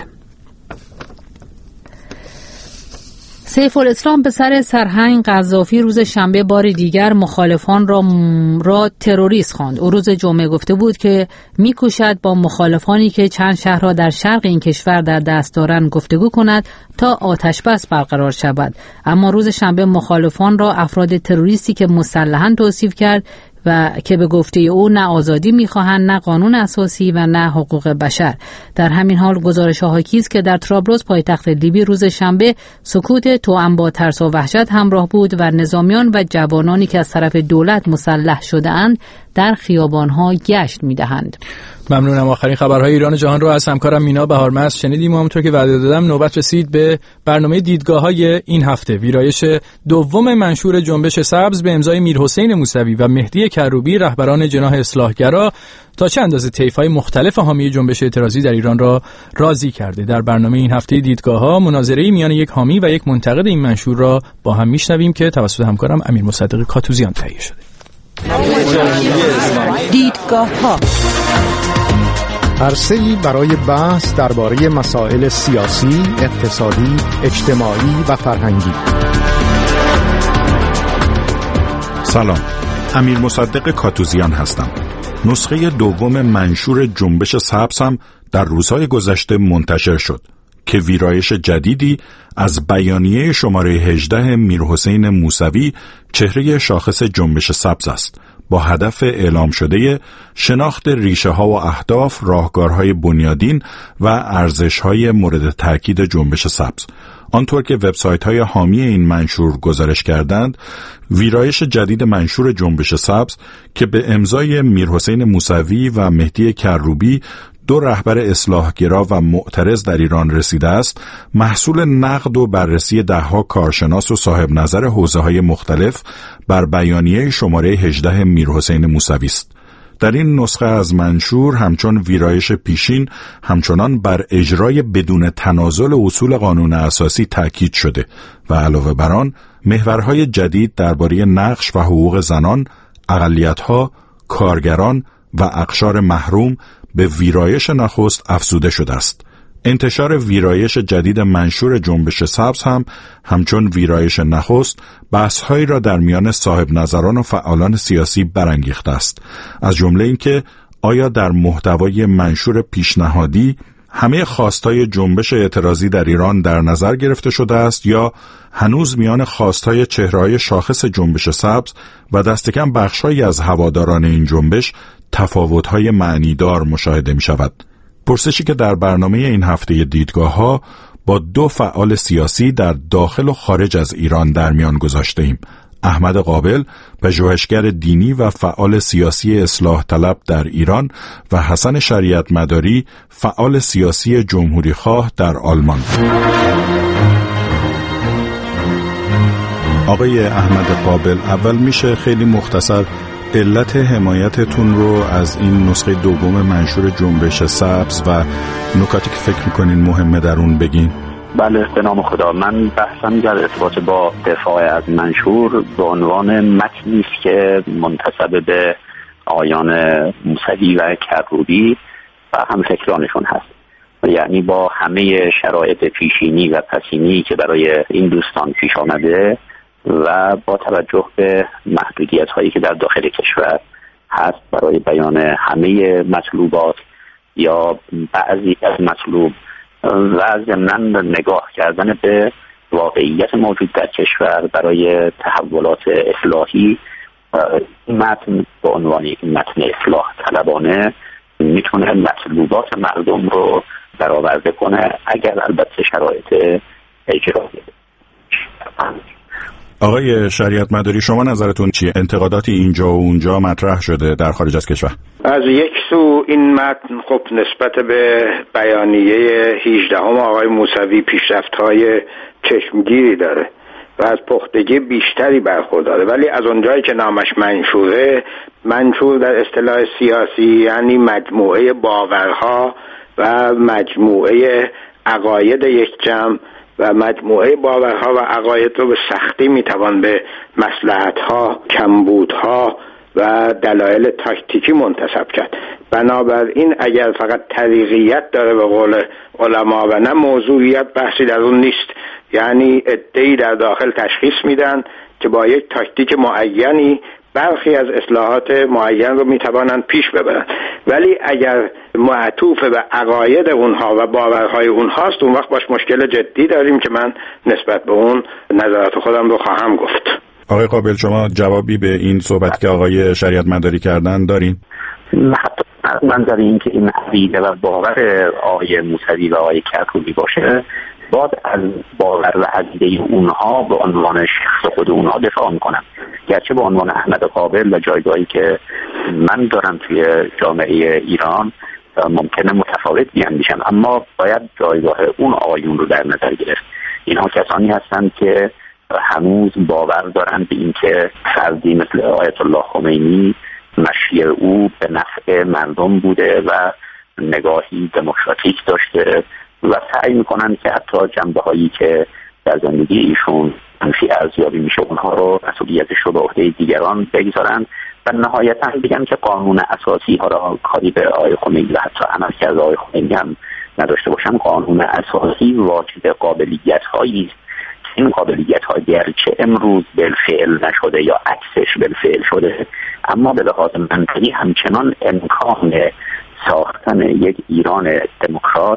سیف الاسلام پسر سرهنگ قذافی روز شنبه بار دیگر مخالفان را را تروریست خواند. او روز جمعه گفته بود که می‌کوشد با مخالفانی که چند شهر را در شرق این کشور در دست دارند گفتگو کند تا آتش بس برقرار شود. اما روز شنبه مخالفان را افراد تروریستی که مسلحاً توصیف کرد و که به گفته او نه آزادی می‌خواهند، نه قانون اساسی و نه حقوق بشر. در همین حال گزارش حاکی است که در طرابلس پایتخت لیبی روز شنبه سکوت توأم با ترس و وحشت همراه بود و نظامیان و جوانانی که از طرف دولت مسلح شده‌اند در خیابان‌ها گشت می‌دهند.
ممنونم. آخرین خبرهای ایران جهان رو از همکارم مینا بهارمست شنیدیم و همونطور که وعده دادم نوبت رسید به برنامه دیدگاه‌های این هفته. ویرایش دوم منشور جنبش سبز به امضای میرحسین موسوی و مهدی کروبی رهبران جناح اصلاحگرا تا چه اندازه طیف‌های مختلف حامی جنبش اعتراضی در ایران را راضی کرده. در برنامه این هفته دیدگاه‌ها مناظره‌ای میان یک حامی و یک منتقد این منشور را با هم میشنویم که توسط همکارم امیر مصدق کاتوزیان تهیه شده.
دیدگاه‌ها
عرصه‌ای برای بحث درباره مسائل سیاسی، اقتصادی، اجتماعی و فرهنگی.
سلام، امیر مصدق کاتوزیان هستم. نسخه دوم منشور جنبش سبز هم در روزهای گذشته منتشر شد که ویرایش جدیدی از بیانیه شماره هجده میرحسین موسوی چهره شاخص جنبش سبز است، با هدف اعلام شده شناخت ریشه ها و اهداف، راهکارهای بنیادین و ارزش‌های مورد تاکید جنبش سبز. آنطور که وبسایت‌های حامی این منشور گزارش کردند، ویرایش جدید منشور جنبش سبز که به امضای میرحسین موسوی و مهدی کروبی، دو رهبر اصلاحگرا و معترض در ایران رسیده است، محصول نقد و بررسی دهها کارشناس و صاحب نظر حوزه‌های مختلف بر بیانیه شماره هجده میرحسین موسوی است. در این نسخه از منشور همچون ویرایش پیشین همچنان بر اجرای بدون تنازل اصول قانون اساسی تاکید شده و علاوه بر آن محورهای جدید درباره نقش و حقوق زنان، اقلیت‌ها، کارگران و اقشار محروم به ویرایش نخست افزوده شده است. انتشار ویرایش جدید منشور جنبش سبز هم همچون ویرایش نخست بحث‌هایی را در میان صاحب نظران و فعالان سیاسی برانگیخته است، از جمله اینکه آیا در محتوای منشور پیشنهادی همه خواستای جنبش اعتراضی در ایران در نظر گرفته شده است یا هنوز میان خواستای چهره‌های شاخص جنبش سبز و دست کم بخش‌هایی از هواداران این جنبش تفاوت‌های معنیدار مشاهده می‌شود. پرسشی که در برنامه این هفته دیدگاه‌ها با دو فعال سیاسی در داخل و خارج از ایران در میان گذاشته‌ایم: احمد قابل، پژوهشگر دینی و فعال سیاسی اصلاح طلب در ایران، و حسن شریعت مداری، فعال سیاسی جمهوری خواه در آلمان. آقای احمد قابل، اول میشه خیلی مختصر علت حمایتتون رو از این نسخه دوم منشور جنبش سبز و نکاتی که فکر میکنین مهمه در اون بگین؟
بله، به نام خدا. من بحثم در ارتباط با دفاع از منشور به عنوان متنی است که منتسب به آقایان موسوی و کروبی و همفکرانشون هست، یعنی با همه شرایط پیشینی و پسینی که برای این دوستان پیش آمده و با توجه به محدودیت هایی که در داخل کشور هست برای بیان همه مطلوبات یا بعضی از مطلوب و ضمناً نگاه کردن به واقعیت موجود در کشور برای تحولات اصلاحی، این متن به عنوان یک متن اصلاح طلبانه میتونه مطلوبات مردم رو برآورده کنه، اگر البته شرایط اجرا بده.
آقای شریعت مداری، شما نظرتون چیه؟ انتقاداتی اینجا و اونجا مطرح شده در خارج از کشور.
از یک سو این متن خب نسبت به بیانیه هجدهم آقای موسوی پیشرفت‌های چشمگیری داره و از پختگی بیشتری برخورداره، ولی از اونجایی که نامش منشوره، منشور در اصطلاح سیاسی یعنی مجموعه باورها و مجموعه عقاید یک جمع و مجموعه باورها و عقاید رو به سختی میتوان به مصلحت‌ها، کمبودها و دلایل تاکتیکی منتسب کرد. بنابراین اگر فقط طریقیت داره به قول علما و نه موضوعیت، بحثی در اون نیست. یعنی عده‌ای در داخل تشخیص میدن که با یک تاکتیک معینی برخی از اصلاحات معین رو میتوانند پیش ببرند، ولی اگر معطوف به عقاید اونها و باورهای اونهاست، اون وقت باش مشکل جدی داریم که من نسبت به اون نظرات خودم رو خواهم گفت.
آقای قابل، شما جوابی به این صحبت که آقای شریعت مداری کردن دارین؟
حتی من در این که این عقیده و باور آقای موسوی و آقای کروبی باشه، باید از باور و عقیده اونها به عنوان شخص خود اونها دفاع میکنم، گرچه به عنوان احمد قابل و جایگاهی که من دارم توی جامعه ایران ممکنه متفاوت بیاندیشم، اما باید جایگاه اون آقایون رو در نظر گرفت. اینها کسانی هستند که هنوز باور دارند به اینکه فردی مثل آیت الله خمینی مشی او به نفع مردم بوده و نگاهی دموکراتیک داشته و سعی میکنن که حتی جنبه هایی که در زندگی ایشون منفی ارزیابی میشه اونها رو مسئولیتش رو به عهده دیگران بگذارن و نهایتا بگن که قانون اساسی ها را کاری به آقای خمینی و حتی عملکرد آقای خمینی هم نداشته باشن. قانون اساسی واجد قابلیت هایی است. این قابلیت ها گرچه امروز بالفعل نشده یا عکسش بالفعل شده، اما به لحاظ منطقی همچنان امکان ساختن یک ایران دموکرات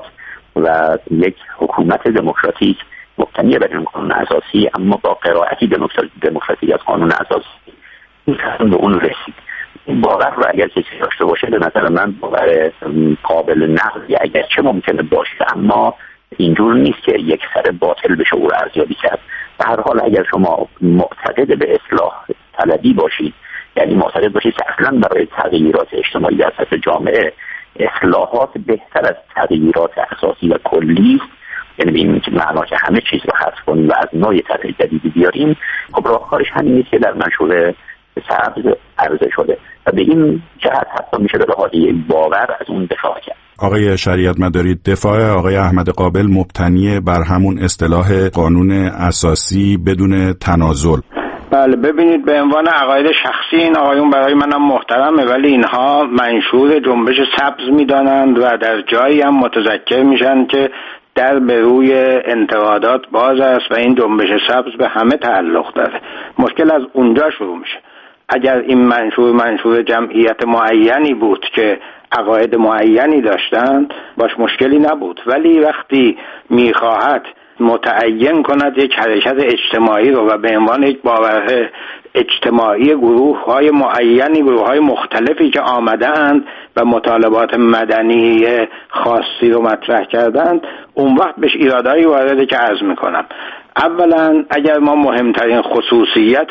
و یک حکومت دموکراتیک مبتنی بر این قانون اساسی، اما با قرائتی دموکراتیک از قانون اساسی میتونن به اون رسید. این باور رو اگر کسی داشته باشه به نظر من باور قابل نقضی اگرچه ممکنه باشه، اما اینجور نیست که یک سر باطل بشه او رو ارزیابی کرد. به هر حال اگر شما معتقد به اصلاح طلبی باشید، یعنی معتقد باشید که اصلا برای تغییرات اجتماعی در سطح جامعه اصلاحات بهتر از تغییرات اساسی و کلی است، یعنی به این معنا که همه چیز رو حذف کنیم و از نوع طرح جدیدی بیاریم، خب راهکارش همین نیست که در منشور سبز عرضه شده و به این جهت حتی میشه به لحاظ باور از اون دفاع کرد.
آقای شریعت مداری، دفاع آقای احمد قابل مبتنی بر همون اصطلاح قانون اساسی بدون تنازل.
بله، ببینید به عنوان عقاید شخصی این آقایون برای منم محترمه، ولی اینها منشور جنبش سبز میدانند و در جایی هم متذکر میشن که در به روی انتقادات باز است و این جنبش سبز به همه تعلق داره. مشکل از اونجا شروع میشه. اگر این منشور منشور جمعیت معینی بود که عقاید معینی داشتند باش مشکلی نبود، ولی وقتی میخواهد متعین کند یک حرکت اجتماعی رو و به عنوان یک باور اجتماعی گروه های معینی، گروه های مختلفی که آمدند و مطالبات مدنی خاصی رو مطرح کردند، اون وقت بهش ایرادایی وارده که عرض میکنم. اولا اگر ما مهمترین خصوصیت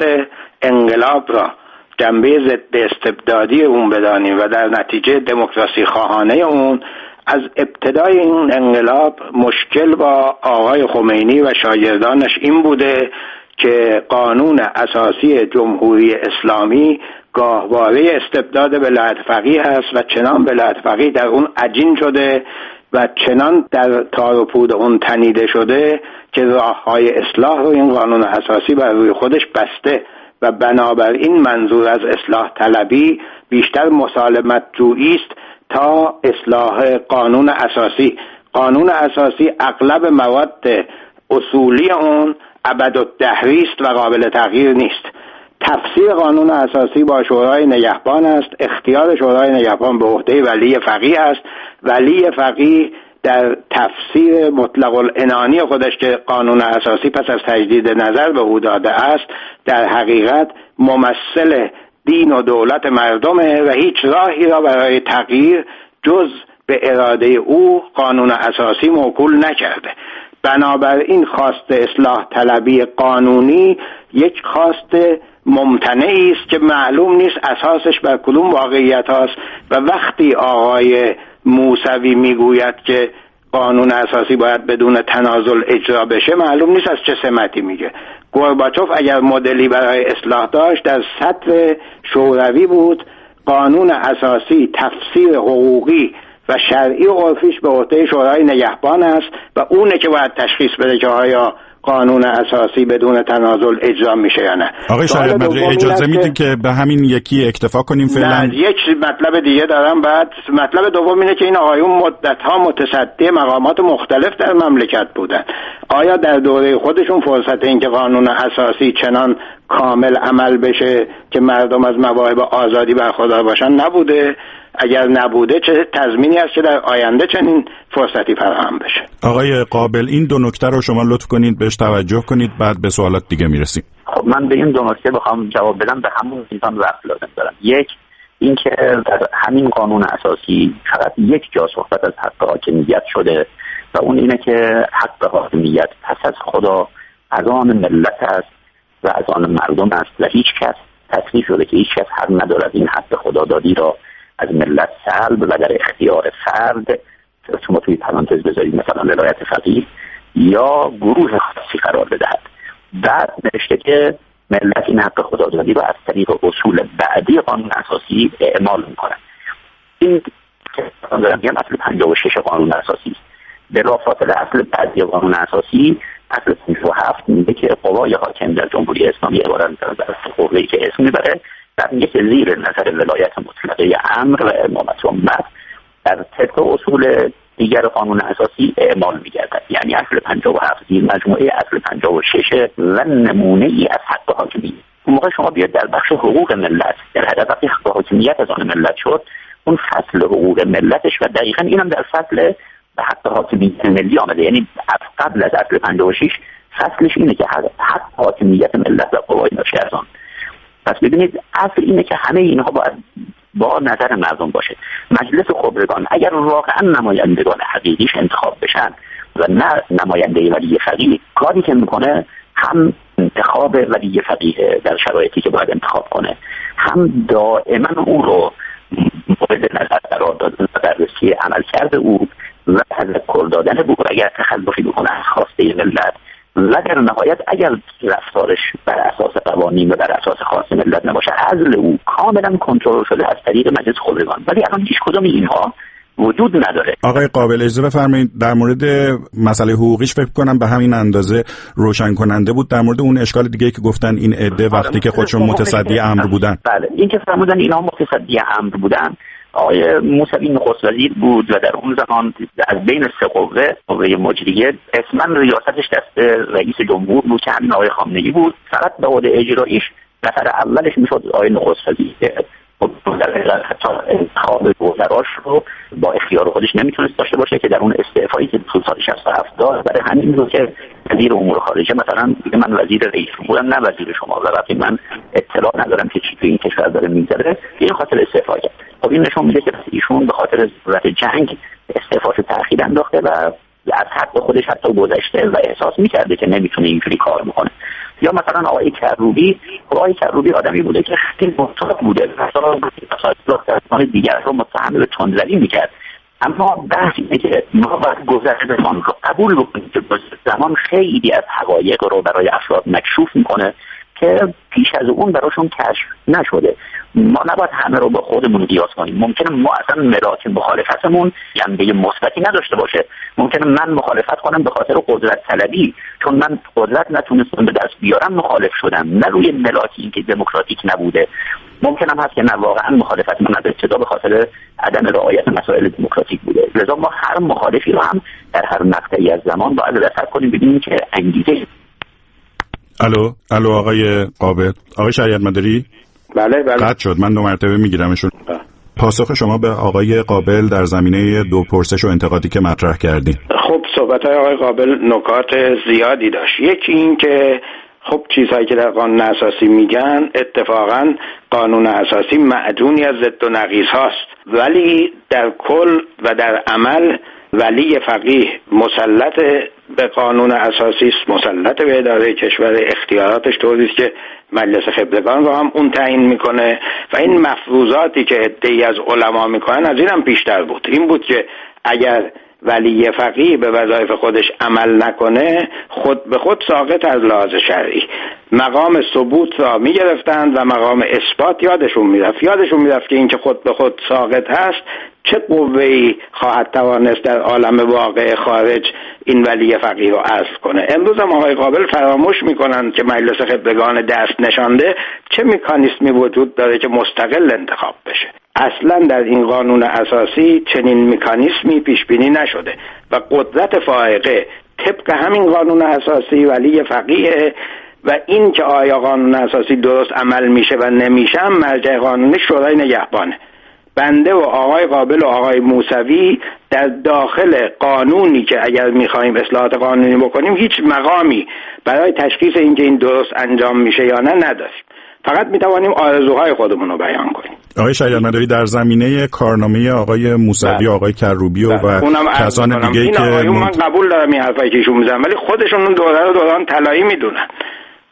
انقلاب را جنبه ضد استبدادی اون بدانیم و در نتیجه دموکراسی خواهانه اون، از ابتدای این انقلاب مشکل با آقای خمینی و شاگردانش این بوده که قانون اساسی جمهوری اسلامی گاهواره استبداد ولایت فقیه است و چنان ولایت فقیه در اون عجین شده و چنان در تار و پود اون تنیده شده که راههای اصلاح رو این قانون اساسی بر روی خودش بسته و بنابراین منظور از اصلاح طلبی بیشتر مسالمت جویی است تا اصلاح قانون اساسی. قانون اساسی اغلب مواد اصولی اون ابدالدهری است و قابل تغییر نیست. تفسیر قانون اساسی با شورای نگهبان است. اختیار شورای نگهبان به عهده ولی فقیه است. ولی فقیه در تفسیر مطلق العنانی خودش که قانون اساسی پس از تجدید نظر به او داده است، در حقیقت ممثل دین و دولت مردمه و هیچ راهی را برای تغییر جز به اراده او قانون اساسی موکول نکرده. بنابراین خواست اصلاح طلبی قانونی یک خواست ممتنعی است که معلوم نیست اساسش بر کدوم واقعیت هاست و وقتی آقای موسوی میگوید که قانون اساسی باید بدون تنازل اجرا بشه، معلوم نیست از چه سمتی میگه. گورباچوف اگر مدلی برای اصلاح داشت در سطح شوروی بود، قانون اساسی تفسیر حقوقی و شرعی و عرفیش به عهده شورای نگهبان است و اونه که باید تشخیص بده که آیا قانون اساسی بدون تنازل اجرا میشه یا نه.
آقای شریعت مداری اجازه میدید که به همین یکی اکتفا کنیم فعلا؟
یک مطلب دیگه دارم. بعد مطلب دوم اینه که این آقایون مدت‌ها متصدی مقامات مختلف در مملکت بودن. آیا در دوره خودشون فرصت این که قانون اساسی چنان کامل عمل بشه که مردم از مواهب آزادی برخوردار باشن نبوده؟ اگر نبوده چه تضمینی است که در آینده چنین فرصتی فراهم بشه؟
آقای قابل این دو نکته رو شما لطف کنید بهش توجه کنید، بعد به سوالات دیگه میرسیم.
خب من به این دو نکته بخوام جواب بدم به همون میزان وقت لازم دارم. یک، اینکه در همین قانون اساسی فقط یک جا صحبت از حق حاکمیت شده و اون اینه که حق حاکمیت پس از خدا از آن ملت است و از آن مردم است و هیچ کس
تصریح شده که هیچ کس حق ندارد این حق خدادادی را از ملت سلب و در اختیار فرد، شما توی پرانتز بذارید مثلا ولایت فقیه یا گروه خاصی قرار بدهد. بعد نوشته که ملت این حق خدادادی را از طریق اصول بعدی قانون اساسی اعمال می‌کند. این که دارم میگم اصل پنجاه و شش قانون اساسی است. بلافاصله اصل بعدی قانون اساسی اصل پنجاه و هفت میگه که قوای حاکم در جمهوری اسلامی عبارت از قوه‌ای که اسم میبره در میگه که زیر نظر ولایت مطلقه امر و امامت امت در طبق اصول دیگر قانون اساسی اعمال می‌گردد. یعنی اصل پنجاه و هفت زیر مجموعه اصل پنجاه و شش و نمونه ای از حق حاکمیت. اون موقع شما بیاد در بخش حقوق ملت در حد وقتی حق حاکمیت از آن ملت شد، اون فصل حقوق ملتش و دقیقاً اینم در فصل به حق حاکمیت ملی آمده. یعنی قبل از اصل پنجاه و شش فصلش اینه که حق حاکمیت ملت و قوای ناشی از آن. پس ببینید اصل اینه که همه اینها باید با نظر مردم باشه. مجلس خبرگان اگر واقعا نمایندگان حقیقیش انتخاب بشن و نه نماینده ولی فقیه، کاری که میکنه هم انتخاب ولی فقیه در شرایطی که باید انتخاب کنه، هم دائما او رو مورد نظر قرار دادن و بررسی عملکرد او و تذکر دادن به او اگر تخلفی بکنه از خواسته ملت، و در نهایت اگر رفتارش بر اساس قوانین و بر اساس خواست ملت نباشه، عزل او کاملا کنترل شده از طریق مجلس خبرگان. ولی الان هیچ کدوم اینها وجود نداره.
آقای قابل اجازه بفرمایید در مورد مسئله حقوقیش فکر کنم به همین اندازه روشن کننده بود. در مورد اون اشکال دیگه که گفتن این عده وقتی که خودشون متصدی امر بودن،
بله این که فرمودن اینا متصدی امر بودن، آقای موسوی نخست وزیر بود و در اون زمان از بین سه قوه قوه مجریه اسما ریاستش دست رئیس جمهور بود که همین آقای خامنه‌ای بود. فقط به عهده اجراییش نفر اولش میشد آقای نخست وزیر که در حتی انتخاب وزراش رو با اختیار خودش نمیتونست داشته باشه که در اون استعفایی که تو سال شصت و هفت داد. برای همین بود که وزیر امور خارجه مثلا دیگه من وزیر رئیس جمهورم نه وزیر شما، و وقتی من اطلاع ندارم که چی تو این کشور داره میگذره این خاطر استعفا کرد. خب این نشون میده که ایشون به خاطر ضرورت جنگ استعفاش تأخیر انداخته و از حق خودش حتی گذشته و احساس میکرده که نمیتونه اینجوری کار بکنه. یا مثلا آقای کروبی، آقای کروبی آدمی بوده که خیلی محتاط بوده، مثلا مسائل دیگر رو متهم به تندروی میکرد. اما بحث اینه که ما باید گذشته زمان رو قبول بکنیم که زمان خیلی از حقایق رو برای افراد مکشوف میکنه که پیش از اون براشون کشف نشده. ما نباید همه رو با خودمون قیاس کنیم. ممکنه ما اصلا ملاک مخالفتمون جنبه مثبتی نداشته باشه. ممکنه من مخالفت کنم به خاطر قدرت طلبی، چون من قدرت نتونستم به دست بیارم مخالف شدم، نه روی ملاکی که دموکراتیک نبوده. ممکنه هست که نه واقعا مخالفت من از ابتدا به خاطر عدم رعایت مسائل دموکراتیک بوده. لذا ما هر مخالفی رو هم در هر مقطعی از زمان باید رصد کنیم ببینیم که انگیزه.
الو الو آقای قابل، آقای شریعت مداری؟
بله بله.
قطع شد، من دو مرتبه میگیرمشون. پاسخ شما به آقای قابل در زمینه دو پرسش و انتقادی که مطرح کردین.
خب صحبت‌های آقای قابل نکات زیادی داشت. یکی این که خب چیزهایی که در قانون اساسی میگن اتفاقا قانون اساسی معدونی از ضد و نقیض هاست، ولی در کل و در عمل ولی فقیه مسلط به قانون اساسی است، مسلط به اداره کشور، اختیاراتش طوری است که مجلس خبرگان رو هم اون تعیین میکنه و این مفروضاتی که عده‌ای از علما میکنن از این هم بیشتر بود. این بود که اگر ولی فقیه به وظایف خودش عمل نکنه خود به خود ساقط از لحاظ شرعی. مقام ثبوت را میگرفتند و مقام اثبات یادشون میرفت یادشون میرفت که این که خود به خود ساقط هست چه قوه‌ای خواهد توانست در عالم واقع خارج این ولی فقیه رو عزل کنه. امروز هم آقای قابل فراموش میکنند که مجلس خبرگان دست نشانده چه مکانیزمی وجود داره که مستقل انتخاب بشه. اصلا در این قانون اساسی چنین مکانیزمی پیش بینی نشده و قدرت فائقه طبق همین قانون اساسی ولی فقیه و این که آیا قانون اساسی درست عمل میشه و نمیشه هم مرجع قانونی شورای نگهبانه. بنده و آقای قابل و آقای موسوی در داخل قانونی که اگر میخوایم اصلاحات قانونی بکنیم هیچ مقامی برای تشخیص اینکه این درست انجام میشه یا نه نداریم. فقط میتوانیم آرزوهای خودمون رو بیان کنیم.
آقای شریعت مداری در زمینه کارنامه آقای موسوی، آقای کروبی و, و کسان دیگه
این
که
آقایون من قبول دارم این حرفایی که ایشون میزنن، ولی خودشون اون دوره رو دوران طلایی میدونن.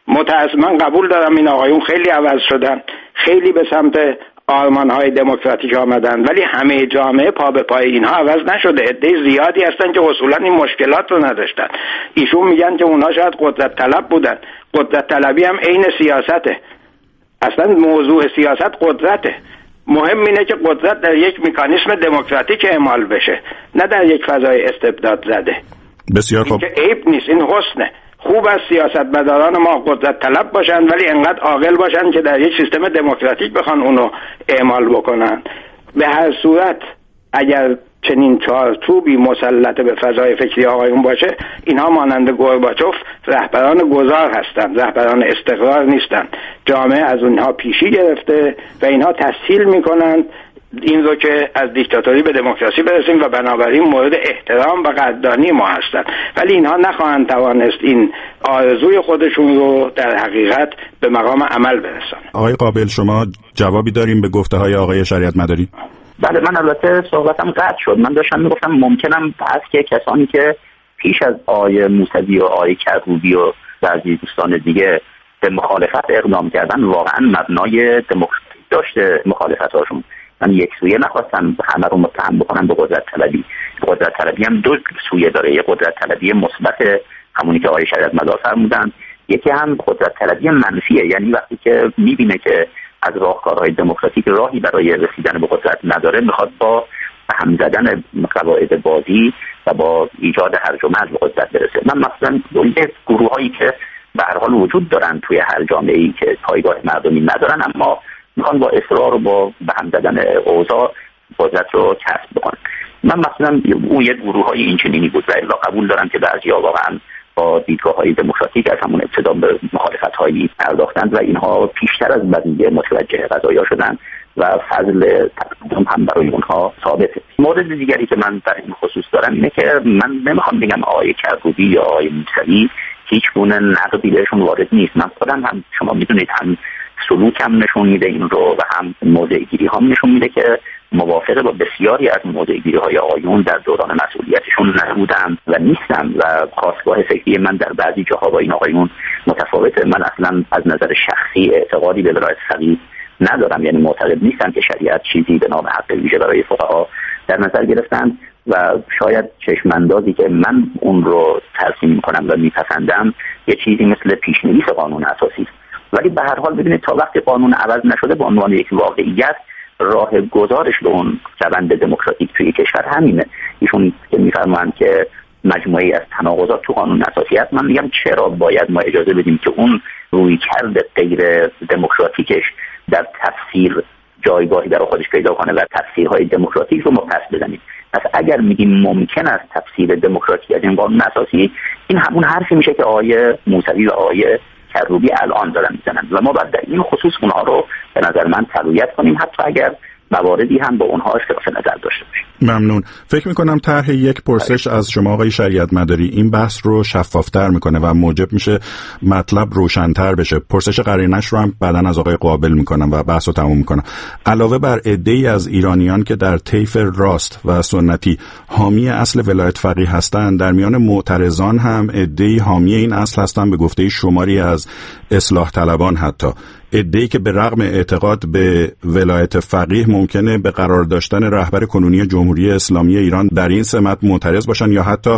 متأسفانه قبول دارم این آقایون خیلی عوض شدن، خیلی به سمت آرمان‌های دموکراتیک آمدن، ولی همه جامعه پا به پای اینها عوض نشده. عده زیادی هستن که اصولا این مشکلات رو نداشتن. ایشون میگن که اونها شاید قدرت طلب بودن. قدرت طلبی هم عین سیاسته. اصلا موضوع سیاست قدرته. مهم اینه که قدرت در یک مکانیسم دموکراتیک اعمال بشه، نه در یک فضای استبداد زده.
بسیار خوب.
این که عیب نیست، این حسنه. خوب از سیاستمداران ما قدرت طلب باشن ولی انقدر عاقل باشن که در یک سیستم دموکراتیک بخوان اونو اعمال بکنن. به هر صورت اگر چنین چارچوبی مسلط به فضای فکری آقایون باشه، اینها مانند گورباچوف رهبران گذار هستند، رهبران استقرار نیستند. جامعه از اونها پیشی گرفته و اینها تسهیل میکنند این رو که از دیکتاتوری به دموکراسی برسیم و بنابراین مورد احترام و قدردانی ما هستند، ولی اینها نخواهند توانست این آرزوی خودشون رو در حقیقت به مقام عمل برسانند.
آقای قابل، شما جوابی داریم به گفته های آقای شریعت مداری؟
بله، من البته صحبتم قطع شد. من داشتم میگفتم ممکنم هست که کسانی که پیش از آقای موسوی و آقای کروبی و بعضی دوستان دیگه به مخالفت اقدام کردن واقعا مبنای دموکراتیک داشته مخالفت هاشون. من یک سویه نخواستم همه رو متهم بکنم به قدرت طلبی. قدرت طلبی هم دو سویه داره، یه قدرت طلبی مثبت همونی که آقای شریعت مدار فرمودن، یکی هم قدرت طلبی منفیه، یعنی وقتی که میبینه که از راهکارهای دموکراتیک راهی برای رسیدن به قدرت نداره، میخواد با هم زدن قواعد بازی و با ایجاد هرج و مرج به قدرت برسه. من مثلا گروهایی که به هر حال وجود دارن توی هر جامعه‌ای که پایگاه مردمی ندارن اما میخوان با اصرار و با به هم زدن اوضاع قدرت رو کسب بکنن. من مثلا اون یه گروه‌های اینچنینی بود و الا قبول دارم که بعضی‌ها واقعا با دیدگاه‌های دموکراتیک از همون ابتدا به مخالفت‌هایی پرداختند و اینها پیشتر از بقیه متوجه قضایا شدن و فضل تقدم هم برای اونها ثابته. مورد دیگری که من در این خصوص دارم اینه که من نمیخوام بگم آقای کروبی یا آقای موسوی هیچ گونه نقدی بهشون وارد نیست. من خودم هم شما میدونید هم سلوکم نشون میده این رو و هم موضع‌گیری هم نشون میده که موافقه با بسیاری از موضع‌گیری های آقایون در دوران مسئولیتشون نبودم و نیستم و خواستگاه فکری من در بعضی جاها با این آقایون متفاوته. من اصلا از نظر شخصی اعتقادی به ولایت فقیه ندارم، یعنی معتقد نیستم که شریعت چیزی به نام حق ویژه برای فقها در نظر گرفتن و شاید چشماندازی که من اون رو ترسیم میکنم و میپسندم یه چیزی مثل پیشنویس قانون اساسی است. ولی به هر حال ببینید تا وقتی قانون عوض نشده به عنوان یک واقعیت راه گذارش به اون روند دموکراتیک توی کشور همینه. ایشون که میفرمایند که مجموعی از تناقضات تو قانون اساسی است، من میگم چرا باید ما اجازه بدیم که اون رویکرد غیر دموکراتیکش در تفسیر جایگاهی برای خودش پیدا کنه و تفسیرهای دموکراتیک رو ما پس بزنیم. پس اگر میگیم ممکن است تفسیر دموکراتیک از این قانون اساسی، این همون حرفی میشه که آقای موسوی و آقای کروبی الان دارن میزنن و ما باید در این خصوص اونها رو به نظر من تقویت کنیم، حتی اگر مواردی هم با اونها اختلاف نظر داشته باشیم.
ممنون. فکر میکنم طرح یک پرسش از شما آقای شریعت مداری این بحث رو شفافتر میکنه و موجب میشه مطلب روشن‌تر بشه. پرسش قرینش رو هم بعداً از آقای قابل میکنم و بحث رو تموم میکنم. علاوه بر عده‌ای از ایرانیان که در طیف راست و سنتی حامی اصل ولایت فقیه هستند، در میان معترضان هم عده‌ای حامی این اصل هستند، به گفته شماری از اصلاح طلبان حتی عده‌ای که به رغم اعتقاد به ولایت فقیه ممکنه به قرار داشتن رهبر کنونی جمهوری اسلامی ایران در این سمت معترض باشن یا حتی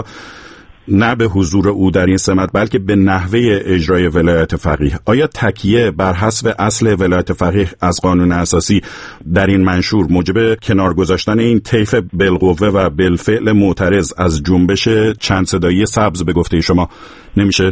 نه به حضور او در این سمت بلکه به نحوه اجرای ولایت فقیه. آیا تکیه بر حسب اصل ولایت فقیه از قانون اساسی در این منشور موجب کنار گذاشتن این طیف بالقوه و بالفعل معترض از جنبش چند صدایی سبز به گفته شما نمیشه؟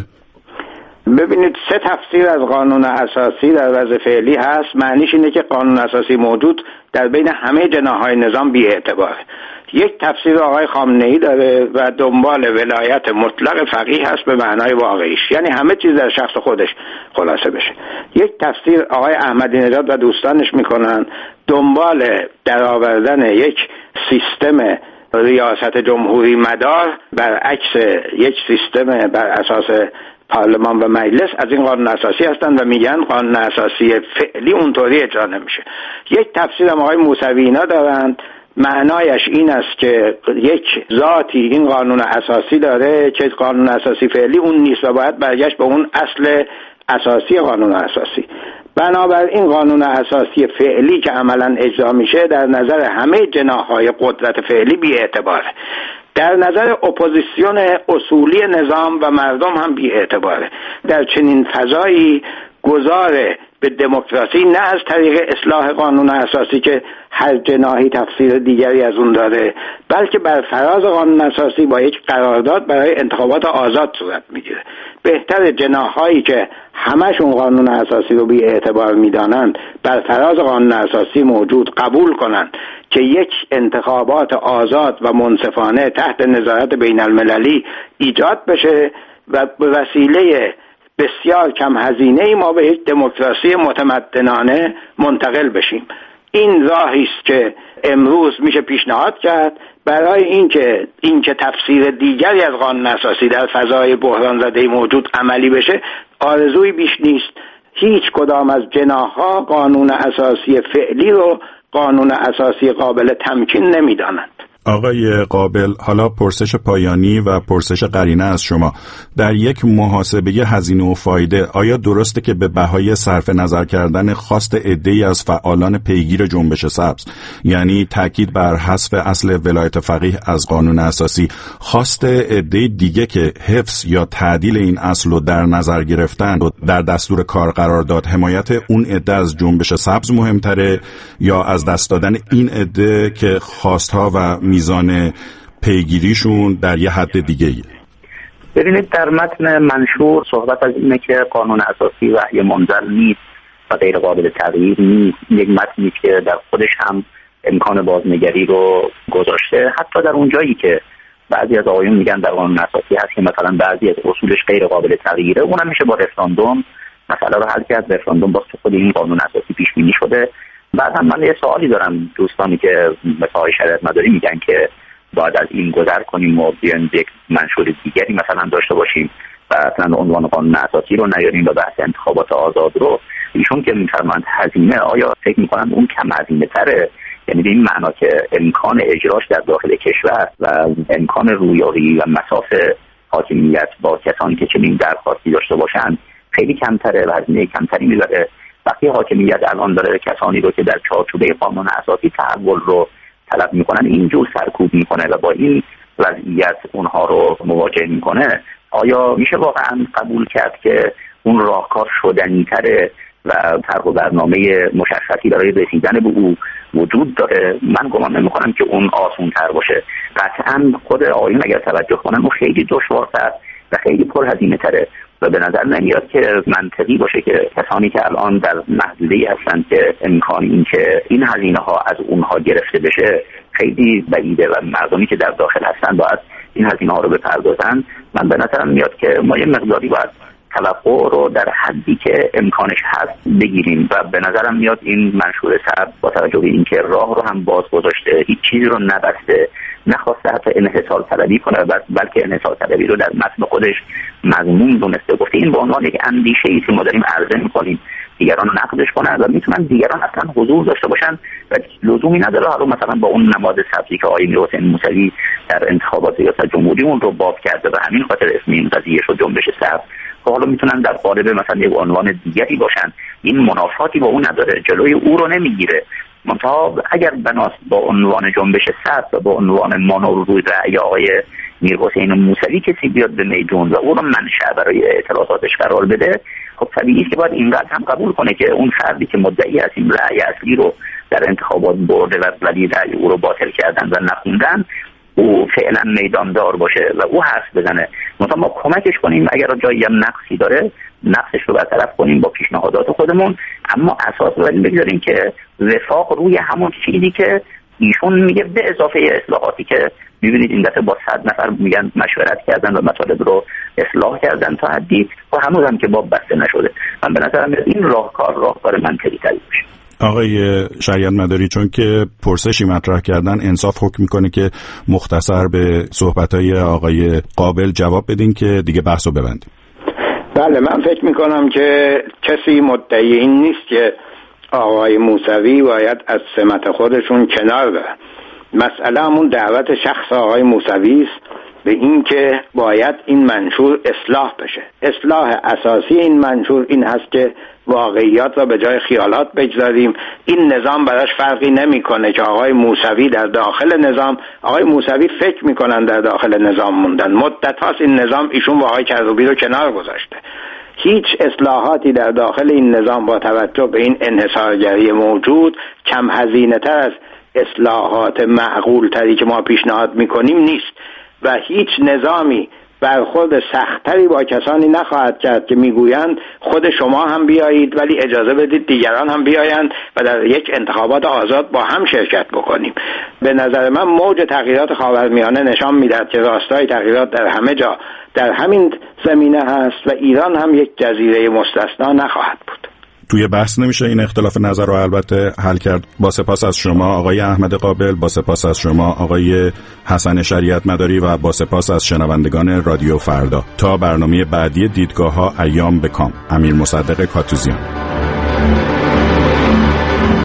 ببینید، سه تفسیر از قانون اساسی در وضع فعلی هست. معنیش اینه که قانون اساسی موجود در بین همه جناح‌های نظام بی‌اعتباره. یک تفسیر آقای خامنه‌ای داره و دنبال ولایت مطلق فقیه هست به معنای واقعیش، یعنی همه چیز در شخص خودش خلاصه بشه. یک تفسیر آقای احمدی نژاد و دوستانش میکنن دنبال درآوردن یک سیستم ریاست جمهوری مدار برعکس یک سیستم بر اساس پارلمان و مجلس از این قانون اساسی هستند و میگن قانون اساسی فعلی اونطوری اجرا نمیشه. یک تفسیر هم آقای موسوی اینا دارند، معنایش این است که یک ذاتی این قانون اساسی داره که قانون اساسی فعلی اون نیست و باید برگشت به اون اصل اساسی قانون اساسی. بنابراین قانون اساسی فعلی که عملا اجرا میشه در نظر همه جناح‌های قدرت فعلی بی اعتباره، در نظر اپوزیسیون اصولی نظام و مردم هم بی اعتباره. در چنین فضایی گذار به دموکراسی نه از طریق اصلاح قانون اساسی که هر جناحی تفسیر دیگری از اون داره، بلکه بر فراز قانون اساسی با یک قرارداد برای انتخابات آزاد صورت میگیره. بهتر جناح‌هایی که همشون قانون اساسی رو بی اعتبار میدانند بر فراز قانون اساسی موجود قبول کنند که یک انتخابات آزاد و منصفانه تحت نظارت بین المللی ایجاد بشه و به وسیله بسیار کم هزینه ما به یک دموکراسی متمدنانه منتقل بشیم. این راهی است که امروز میشه پیشنهاد کرد برای اینکه اینکه تفسیر دیگری از قانون اساسی در فضای بحران زده موجود عملی بشه آرزوی بیش نیست. هیچ کدام از جناح‌ها قانون اساسی فعلی رو قانون اساسی قابل تمکین نمیدانند.
آقای قابل، حالا پرسش پایانی و پرسش قرینه از شما. در یک محاسبه هزینه و فایده آیا درسته که به بهای صرف نظر کردن خواست عده‌ای از فعالان پیگیر جنبش سبز، یعنی تاکید بر حذف اصل ولایت فقیه از قانون اساسی، خواست عده دیگه که حفظ یا تعدیل این اصل رو در نظر گرفتن و در دستور کار قرار داد، حمایت اون عده از جنبش سبز مهمتره یا از دست دادن این عده که خواستها و میزان پیگیریشون در یه حد دیگه‌ای؟
ببینید، در متن منشور صحبت از اینه که قانون اساسی وحی منزل نیست و غیر قابل تغییر نیست. یک متنی که در خودش هم امکان بازنگری رو گذاشته، حتی در اون جایی که بعضی از آقایون میگن در قانون اساسی هست که مثلا بعضی از اصولش غیر قابل تغییره، اونم میشه با رفراندوم مسئله رو حل کرد. رفراندوم باز تو خود این قانون اساسی پیش بینی شده. بعد هم من یه سوالی دارم، دوستانی که مثلا شریعت مداری میگن که باید از این گذر کنیم و بیایم یک منشور دیگری مثلا داشته باشیم و اصلا عنوان قانون اساسی رو نیاریم و بحث انتخابات آزاد رو، ایشون که میفرمایند هزینه، آیا فکر میکنن اون کم هزینه تره؟ یعنی به این معنا که امکان اجراش در داخل کشور و امکان رویاری و مسافه حاکمیت با کسانی که چنین درخواستی داشته باشند خیلی کمتره و هزینه کمتری میبره. وقتی حاکمیت الان داره کسانی رو که در چارچوبه قانون اساسی تحول رو طلب میکنن اینجور سرکوب میکنه و با این وضعیت اونها رو مواجه میکنه، آیا میشه واقعا قبول کرد که اون راهکار شدنی تره و طرح و برنامه مشخصی برای رسیدن به او وجود داره؟ من گمان نمیکنم که اون آسان تر باشه. قطعا خود آقایون اگر توجه کنن اون خیلی دشوارتر و خیلی پرهزینه تره و به نظر نمیاد که منطقی باشه که کسانی که الان در محدوده‌ای هستند که امکان این که این هزینه ها از اونها گرفته بشه خیلی بعیده و مردمی که در داخل هستن باید این هزینه ها رو بپردازن. من به نظرم میاد که ما یه مقداری باید توقع رو در حدی که امکانش هست بگیریم و به نظرم میاد این منشور سبز با توجه به اینکه راه رو هم باز گذاشته، هیچ چیزی رو نبسته، نخواسته حتی انحصار طلبی کنه بلکه انحصار طلبی رو در متن خودش مضمون دونسته، گفته این به عنوان یک اندیشه ای که ما داریم عرضه می‌کنیم دیگران رو نقدش کنن و میتونن دیگران اصلا حضور داشته باشن و لزومی نداره حالا مثلا با اون نماد سبزی که آقای میرحسین موسوی در انتخابات ریاست جمهوری اون رو باب کرده و همین خاطر اسم این قضیه شد جنبش سبز، حالا میتونن در قالب مثلا یک عنوان دیگری باشن. این منافاتی با اون نداره، جلوی او رو نمیگیره. منتها اگر بناست با عنوان جنبش سبز و با عنوان مانور روی رأی آقای میرحسین موسوی کسی بیاد به میدون و او رو منشأ برای اعتراضاتش قرار بده، خب طبیعی است که باید اینقدر هم قبول کنه که اون فردی که مدعی از این رأی اصلی رو در انتخابات برده و ولی رأی او رو باطل کردن و نخوندن، او فعلا میداندار باشه و او حرف بزنه. مثلا ما کمکش کنیم اگر جایی هم نقصی داره نقصش رو برطرف کنیم با پیشنهادات خودمون، اما اساس رو بگذاریم که وفاق روی همون چیزی که ایشون میگه به اضافه اصلاحاتی که میبینید این دفعه با صد نفر میگن مشورت کردن و مطالب رو اصلاح کردن تا حدی و هنوز هم که باب بسته نشده. من به نظرم این راهکار راهکار منطقی تری باشه.
آقای شریعت مداری، چون که پرسشی مطرح کردن انصاف حکم میکنه که مختصر به صحبتهای آقای قابل جواب بدین که دیگه بحثو ببندیم.
بله، من فکر میکنم که کسی مدعی این نیست که آقای موسوی باید از سمت خودشون کنار برن. مسئله همون دعوت شخص آقای موسوی است به این که باید این منشور اصلاح بشه. اصلاح اساسی این منشور این هست که واقعیات را به جای خیالات بگذاریم. این نظام براش فرقی نمیکنه که آقای موسوی در داخل نظام، آقای موسوی فکر میکنن در داخل نظام موندن. مدت هاست این نظام ایشون و آقای کروبی رو کنار گذاشته. هیچ اصلاحاتی در داخل این نظام با توجه به این انحصارگری موجود کم هزینه تر از اصلاحات معقول تری که ما پیشنهاد میکنیم نیست و هیچ نظامی برخورد سختری با کسانی نخواهد کرد که میگویند خود شما هم بیایید ولی اجازه بدید دیگران هم بیایند و در یک انتخابات آزاد با هم شرکت بکنیم. به نظر من موج تغییرات خاورمیانه نشان میدهد که راستای تغییرات در همه جا در همین زمینه هست و ایران هم یک جزیره مستثنا نخواهد بود.
توی بحث نمیشه این اختلاف نظر رو البته حل کرد. با سپاس از شما آقای احمد قابل، با سپاس از شما آقای حسن شریعت مداری و با سپاس از شنوندگان رادیو فردا. تا برنامه بعدی دیدگاه‌ها ایام به کام. امیر مصدق کاتوزیان.